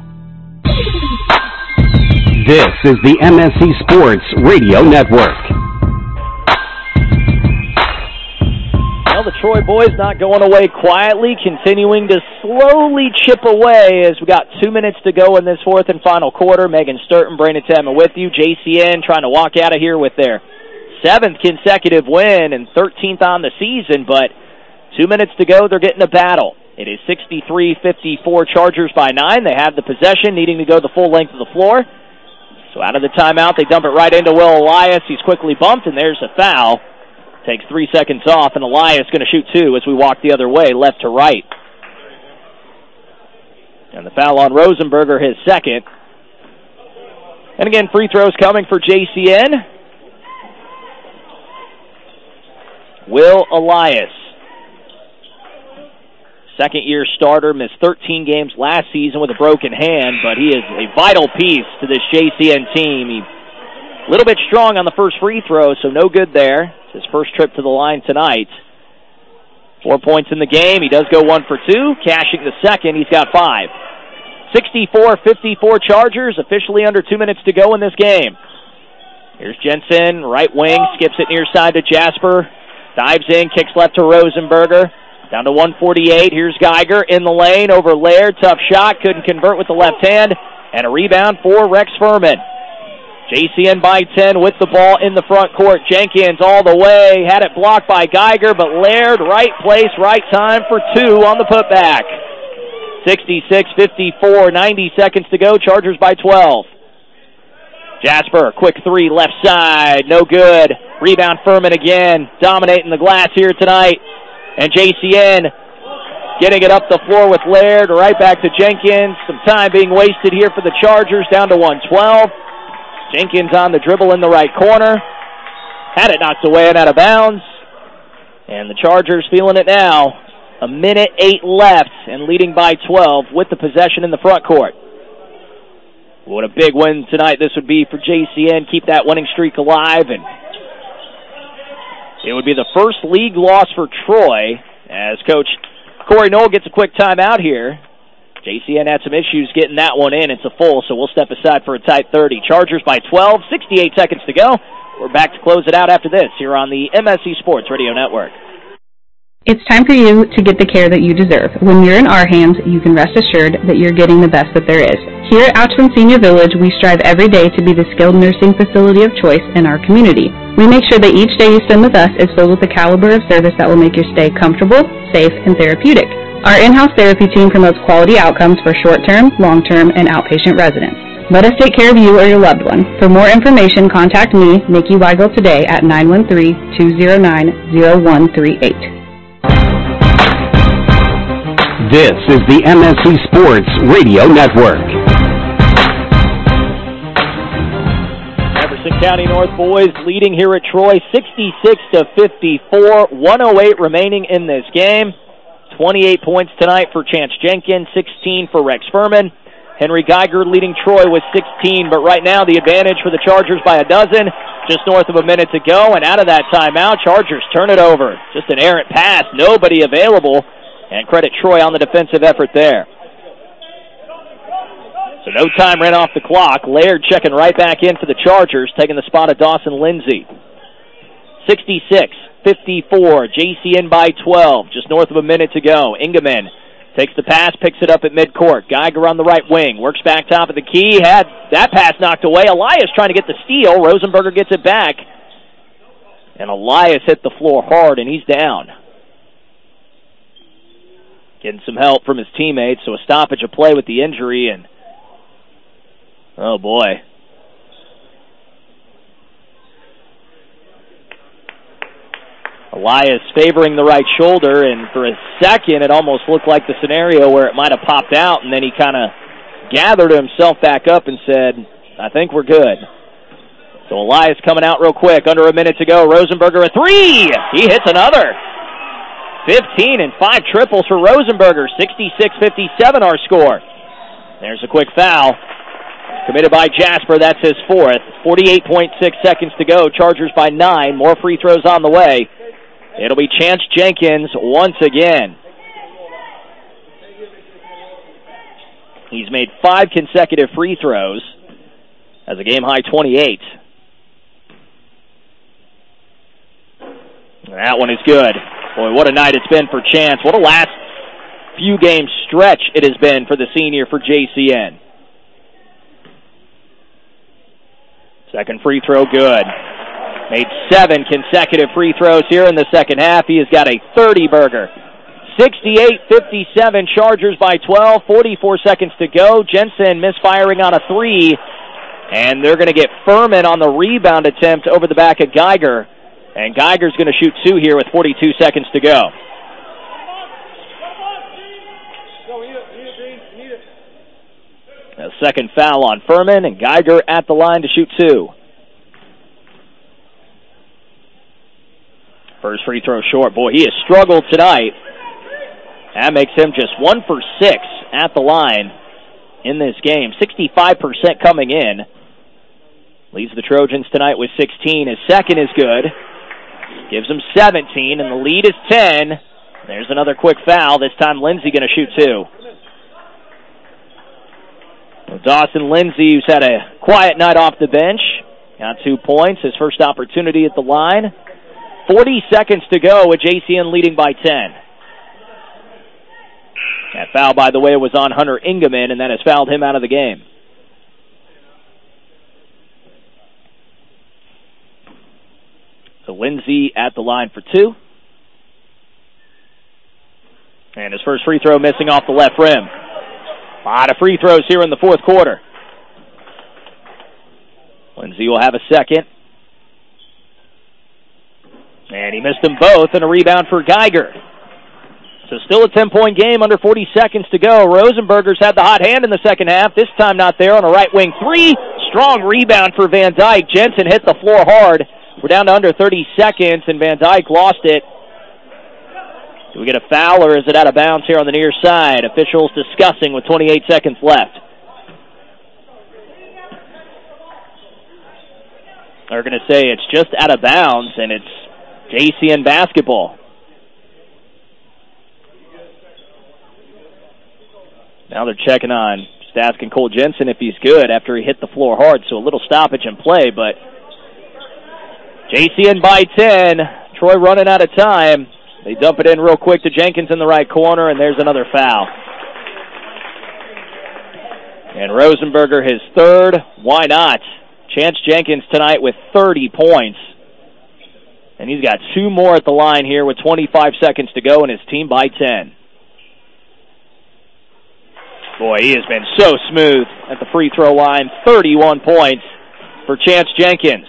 This is the M S C Sports Radio Network. Well, the Troy boys not going away quietly, continuing to slowly chip away as we got two minutes to go in this fourth and final quarter. Megan Sturton, Brandon Tadman with you. J C N trying to walk out of here with their seventh consecutive win and thirteenth on the season, but two minutes to go, they're getting a battle. It is sixty-three fifty-four, Chargers by nine. They have the possession, needing to go the full length of the floor. So out of the timeout, they dump it right into Will Elias. He's quickly bumped, and there's a foul. Takes three seconds off, and Elias going to shoot two as we walk the other way, left to right. And the foul on Rosenberger, his second. And again, free throws coming for J C N. Will Elias, second-year starter, missed thirteen games last season with a broken hand, but he is a vital piece to this J C N team. He a little bit strong on the first free throw, so no good there. It's his first trip to the line tonight. Four points in the game. He does go one for two, cashing the second. He's got five. sixty-four fifty-four Chargers, officially under two minutes to go in this game. Here's Jensen, right wing, skips it near side to Jasper. Dives in, kicks left to Rosenberger. Down to one forty-eight. Here's Geiger in the lane over Laird. Tough shot, couldn't convert with the left hand. And a rebound for Rex Furman. J C N by ten with the ball in the front court. Jenkins all the way. Had it blocked by Geiger, but Laird, right place, right time for two on the putback. sixty-six fifty-four, ninety seconds to go. Chargers by twelve. Jasper, quick three, left side. No good. Rebound Furman again. Dominating the glass here tonight. And J C N getting it up the floor with Laird. Right back to Jenkins. Some time being wasted here for the Chargers. Down to one twelve. Jenkins on the dribble in the right corner. Had it knocked away and out of bounds. And the Chargers feeling it now. A minute eight left and leading by twelve with the possession in the front court. What a big win tonight this would be for J C N. Keep that winning streak alive. And it would be the first league loss for Troy as Coach Corey Knoll gets a quick timeout here. J C N had some issues getting that one in. It's a full, so we'll step aside for a tight thirty. Chargers by twelve, sixty-eight seconds to go. We're back to close it out after this here on the M S C Sports Radio Network. It's time for you to get the care that you deserve. When you're in our hands, you can rest assured that you're getting the best that there is. Here at Atchison Senior Village, we strive every day to be the skilled nursing facility of choice in our community. We make sure that each day you spend with us is filled with the caliber of service that will make your stay comfortable, safe, and therapeutic. Our in-house therapy team promotes quality outcomes for short-term, long-term, and outpatient residents. Let us take care of you or your loved one. For more information, contact me, Nikki Weigel, today at nine one three, two zero nine, zero one three eight. This is the M S C Sports Radio Network. Jefferson County North boys leading here at Troy, sixty-six to fifty-four, one oh eight remaining in this game. twenty-eight points tonight for Chance Jenkins, sixteen for Rex Furman. Henry Geiger leading Troy with sixteen, but right now the advantage for the Chargers by a dozen, just north of a minute to go, and out of that timeout, Chargers turn it over. Just an errant pass, nobody available, and credit Troy on the defensive effort there. So no time ran off the clock. Laird checking right back in for the Chargers, taking the spot of Dawson Lindsay. sixty-six fifty-four, J C N by twelve, just north of a minute to go. Ingeman takes the pass, picks it up at midcourt. Geiger on the right wing, works back top of the key, had that pass knocked away. Elias trying to get the steal. Rosenberger gets it back. And Elias hit the floor hard, and he's down. Getting some help from his teammates, so a stoppage of play with the injury, and oh boy. Elias favoring the right shoulder, and for a second it almost looked like the scenario where it might have popped out, and then he kind of gathered himself back up and said, I think we're good. So Elias coming out real quick, under a minute to go. Rosenberger a three. He hits another. fifteen and five triples for Rosenberger. sixty-six fifty-seven our score. There's a quick foul committed by Jasper. That's his fourth. forty-eight point six seconds to go. Chargers by nine. More free throws on the way. It'll be Chance Jenkins once again. He's made five consecutive free throws. Has a game-high twenty-eight. That one is good. Boy, what a night it's been for Chance. What a last few game stretch it has been for the senior for J C N. Second free throw, good. Made seven consecutive free throws here in the second half. He has got a thirty-burger. sixty-eight fifty-seven, Chargers by twelve, forty-four seconds to go. Jensen misfiring on a three, and they're going to get Furman on the rebound attempt over the back of Geiger. And Geiger's going to shoot two here with forty-two seconds to go. A second foul on Furman, and Geiger at the line to shoot two. First free throw short. Boy, he has struggled tonight. That makes him just one for six at the line in this game. sixty-five percent coming in. Leads the Trojans tonight with sixteen. His second is good. Gives him seventeen, and the lead is ten. There's another quick foul. This time Lindsay going to shoot two. Well, Dawson Lindsay, who's had a quiet night off the bench, got two points. His first opportunity at the line. forty seconds to go with J C N leading by ten. That foul, by the way, was on Hunter Ingeman, and that has fouled him out of the game. So Lindsay at the line for two. And his first free throw missing off the left rim. A lot of free throws here in the fourth quarter. Lindsay will have a second. And he missed them both, and a rebound for Geiger. So still a ten-point game, under forty seconds to go. Rosenberger's had the hot hand in the second half. This time not there on a right wing three. Strong rebound for Van Dyke. Jensen hit the floor hard. We're down to under thirty seconds, and Van Dyke lost it. Do we get a foul, or is it out of bounds here on the near side? Officials discussing with twenty-eight seconds left. They're going to say it's just out of bounds, and it's J C N basketball. Now they're checking on, just asking Cole Jensen if he's good after he hit the floor hard, so a little stoppage in play, but J C N by ten. Troy running out of time. They dump it in real quick to Jenkins in the right corner, and there's another foul. And Rosenberger, his third. Why not? Chance Jenkins tonight with thirty points. And he's got two more at the line here with twenty-five seconds to go, and his team by ten. Boy, he has been so smooth at the free throw line. thirty-one points for Chance Jenkins.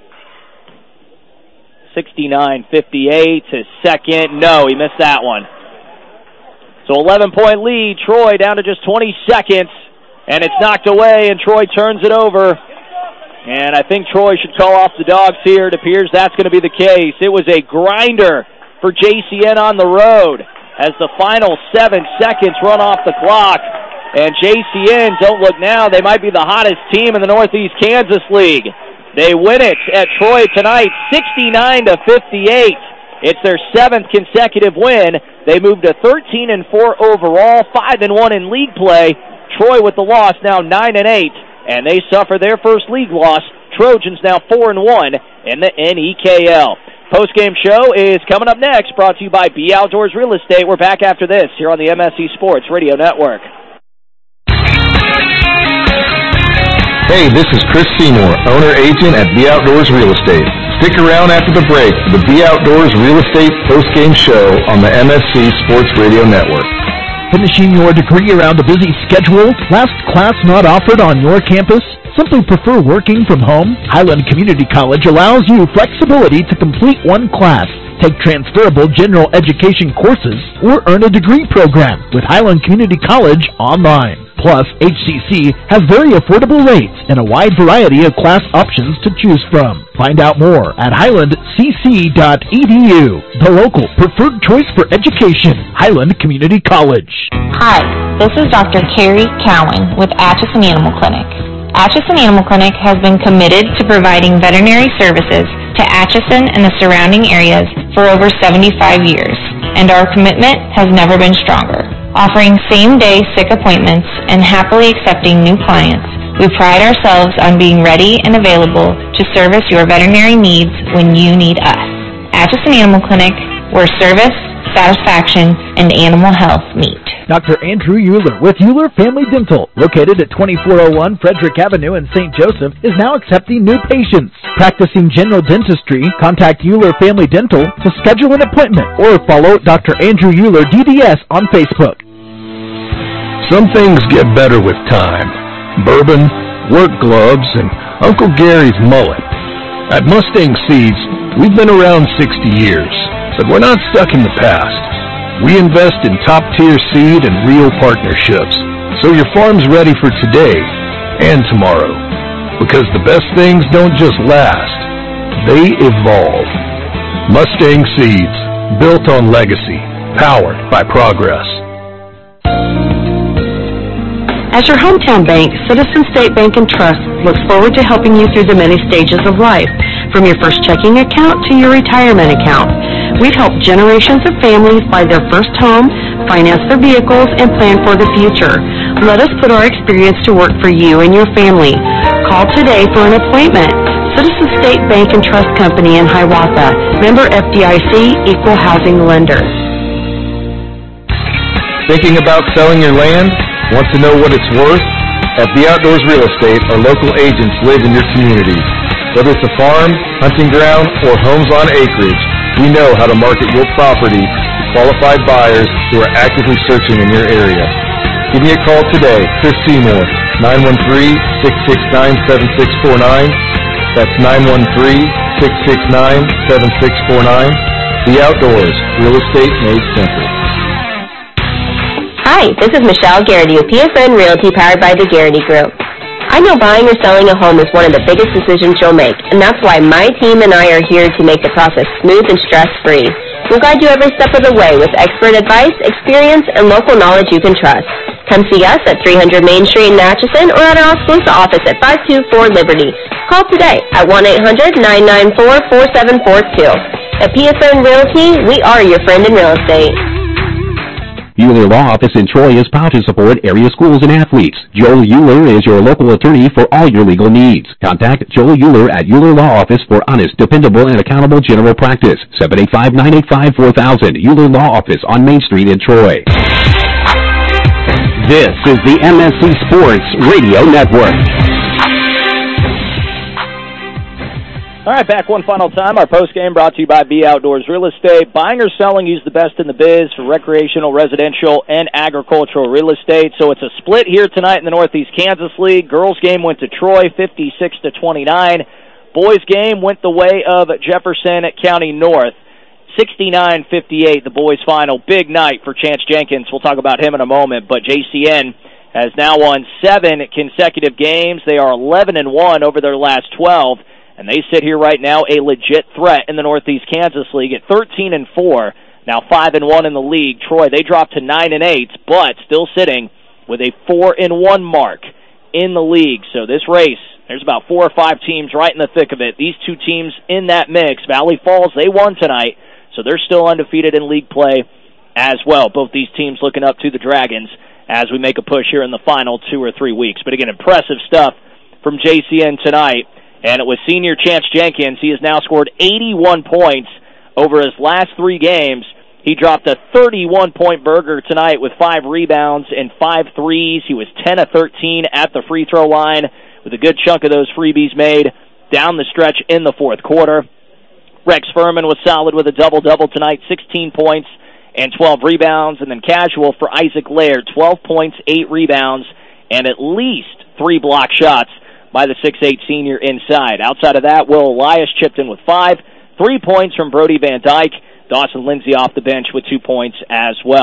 sixty-nine fifty-eight, his second. No, he missed that one. So eleven-point lead. Troy down to just twenty seconds, and it's knocked away, and Troy turns it over. And I think Troy should call off the dogs here. It appears that's going to be the case. It was a grinder for J C N on the road as the final seven seconds run off the clock. And J C N, don't look now, they might be the hottest team in the Northeast Kansas League. They win it at Troy tonight, sixty-nine to fifty-eight. It's their seventh consecutive win. They moved to thirteen and four overall, five and one in league play. Troy with the loss now nine and eight, and they suffer their first league loss. Trojans now four and one in the N E K L. Post-game show is coming up next, brought to you by B Outdoors Real Estate. We're back after this here on the M S C Sports Radio Network. Hey, this is Chris Seymour, owner-agent at B Outdoors Real Estate. Stick around after the break for the B Outdoors Real Estate post-game show on the M S C Sports Radio Network. Finishing your degree around a busy schedule? Last class not offered on your campus? Simply prefer working from home? Highland Community College allows you flexibility to complete one class, take transferable general education courses, or earn a degree program with Highland Community College online. Plus, H C C has very affordable rates and a wide variety of class options to choose from. Find out more at highland c c dot e d u, the local preferred choice for education, Highland Community College. Hi, this is Doctor Carrie Cowan with Atchison Animal Clinic. Atchison Animal Clinic has been committed to providing veterinary services to Atchison and the surrounding areas for over seventy-five years, and our commitment has never been stronger. Offering same-day sick appointments and happily accepting new clients, we pride ourselves on being ready and available to service your veterinary needs when you need us. Atchison Animal Clinic, where service, satisfaction, and animal health meet. Doctor Andrew Euler with Euler Family Dental, located at twenty-four oh one Frederick Avenue in Saint Joseph, is now accepting new patients. Practicing general dentistry, contact Euler Family Dental to schedule an appointment or follow Doctor Andrew Euler D D S on Facebook. Some things get better with time. Bourbon, work gloves, and Uncle Gary's mullet. At Mustang Seeds, we've been around sixty years, but we're not stuck in the past. We invest in top-tier seed and real partnerships, so your farm's ready for today and tomorrow. Because the best things don't just last, they evolve. Mustang Seeds, built on legacy, powered by progress. As your hometown bank, Citizen State Bank and Trust looks forward to helping you through the many stages of life, from your first checking account to your retirement account. We've helped generations of families buy their first home, finance their vehicles, and plan for the future. Let us put our experience to work for you and your family. Call today for an appointment. Citizen State Bank and Trust Company in Hiawatha. Member F D I C, Equal Housing Lender. Thinking about selling your land? Want to know what it's worth? At The Outdoors Real Estate, our local agents live in your community. Whether it's a farm, hunting ground, or homes on acreage, we know how to market your property to qualified buyers who are actively searching in your area. Give me a call today, Chris Seymour, nine one three, six six nine, seven six four nine. That's nine one three, six six nine, seven six four nine. The Outdoors, real estate made simple. Hi, this is Michelle Garrity with P S N Realty, powered by the Garrity Group. I know buying or selling a home is one of the biggest decisions you'll make, and that's why my team and I are here to make the process smooth and stress-free. We'll guide you every step of the way with expert advice, experience, and local knowledge you can trust. Come see us at three hundred Main Street in Atchison or at our exclusive office at five two four Liberty. Call today at one eight hundred, nine nine four, four seven four two. At P S N Realty, we are your friend in real estate. Euler Law Office in Troy is proud to support area schools and athletes. Joel Euler is your local attorney for all your legal needs. Contact Joel Euler at Euler Law Office for honest, dependable, and accountable general practice. seven eight five, nine eight five, four thousand. Euler Law Office on Main Street in Troy. This is the M S C Sports Radio Network. All right, back one final time. Our post-game brought to you by B Outdoors Real Estate. Buying or selling, use the best in the biz for recreational, residential, and agricultural real estate. So it's a split here tonight in the Northeast Kansas League. Girls game went to Troy, fifty-six to twenty-nine. Boys game went the way of Jefferson County North, sixty-nine fifty-eight, the boys' final. Big night for Chance Jenkins. We'll talk about him in a moment. But J C N has now won seven consecutive games. They are eleven and one over their last twelve. And they sit here right now a legit threat in the Northeast Kansas League at thirteen and four, now five and one in the league. Troy, they dropped to nine and eight, but still sitting with a four and one mark in the league. So this race, there's about four or five teams right in the thick of it. These two teams in that mix. Valley Falls, they won tonight, so they're still undefeated in league play as well. Both these teams looking up to the Dragons as we make a push here in the final two or three weeks. But again, impressive stuff from J C N tonight. And it was senior Chance Jenkins. He has now scored eighty-one points over his last three games. He dropped a thirty-one point burger tonight with five rebounds and five threes. He was ten of thirteen at the free throw line with a good chunk of those freebies made down the stretch in the fourth quarter. Rex Furman was solid with a double-double tonight, sixteen points and twelve rebounds. And then casual for Isaac Laird, twelve points, eight rebounds, and at least three block shots by the six eight senior inside. Outside of that, Will Elias chipped in with five, three points from Brody Van Dyke. Dawson Lindsay off the bench with two points as well.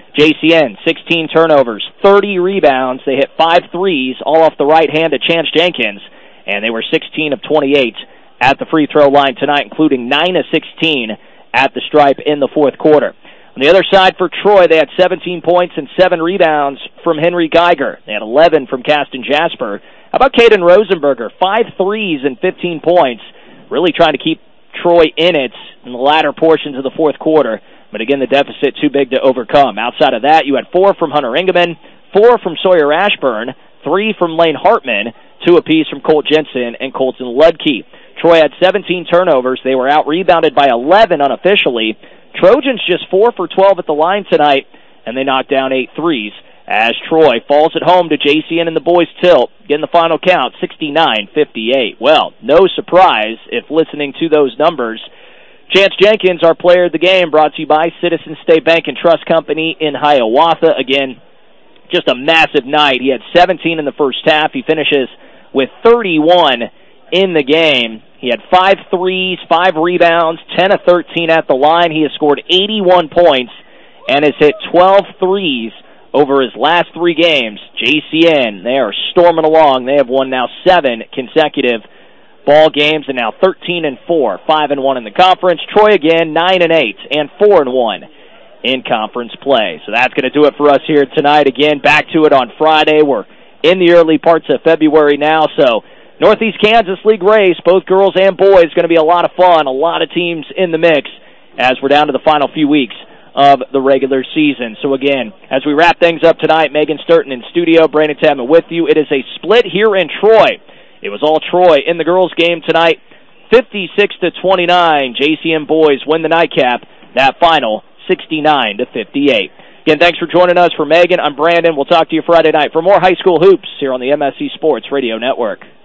J C N, sixteen turnovers, thirty rebounds. They hit five threes, all off the right hand of Chance Jenkins, and they were sixteen of twenty-eight at the free throw line tonight, including nine of sixteen at the stripe in the fourth quarter. On the other side for Troy, they had seventeen points and seven rebounds from Henry Geiger. They had eleven from Caston Jasper. How about Caden Rosenberger? Five threes and fifteen points, really trying to keep Troy in it in the latter portions of the fourth quarter. But again, the deficit too big to overcome. Outside of that, you had four from Hunter Ingeman, four from Sawyer Ashburn, three from Lane Hartman, two apiece from Colt Jensen and Colton Ludke. Troy had seventeen turnovers. They were out-rebounded by eleven unofficially. Trojans just four for twelve at the line tonight, and they knocked down eight threes as Troy falls at home to J C N and the boys tilt, getting the final count, sixty-nine fifty-eight. Well, no surprise if listening to those numbers. Chance Jenkins, our player of the game, brought to you by Citizens State Bank and Trust Company in Hiawatha. Again, just a massive night. He had seventeen in the first half. He finishes with thirty-one in the game. He had five threes, five rebounds, ten of thirteen at the line. He has scored eighty-one points and has hit twelve threes over his last three games. J C N, they are storming along. They have won now seven consecutive ball games and now thirteen and four, five and one in the conference. Troy again, nine and eight and four and one in conference play. So that's going to do it for us here tonight. Again, back to it on Friday. We're in the early parts of February now, so Northeast Kansas League race, both girls and boys, going to be a lot of fun, a lot of teams in the mix as we're down to the final few weeks of the regular season. So again, as we wrap things up tonight, Megan Sturton in studio, Brandon Tadman with you. It is a split here in Troy. It was all Troy in the girls' game tonight, fifty-six to twenty-nine. J C M boys win the nightcap, that final sixty-nine to fifty-eight. Again, thanks for joining us. For Megan, I'm Brandon. We'll talk to you Friday night for more high school hoops here on the M S C Sports Radio Network.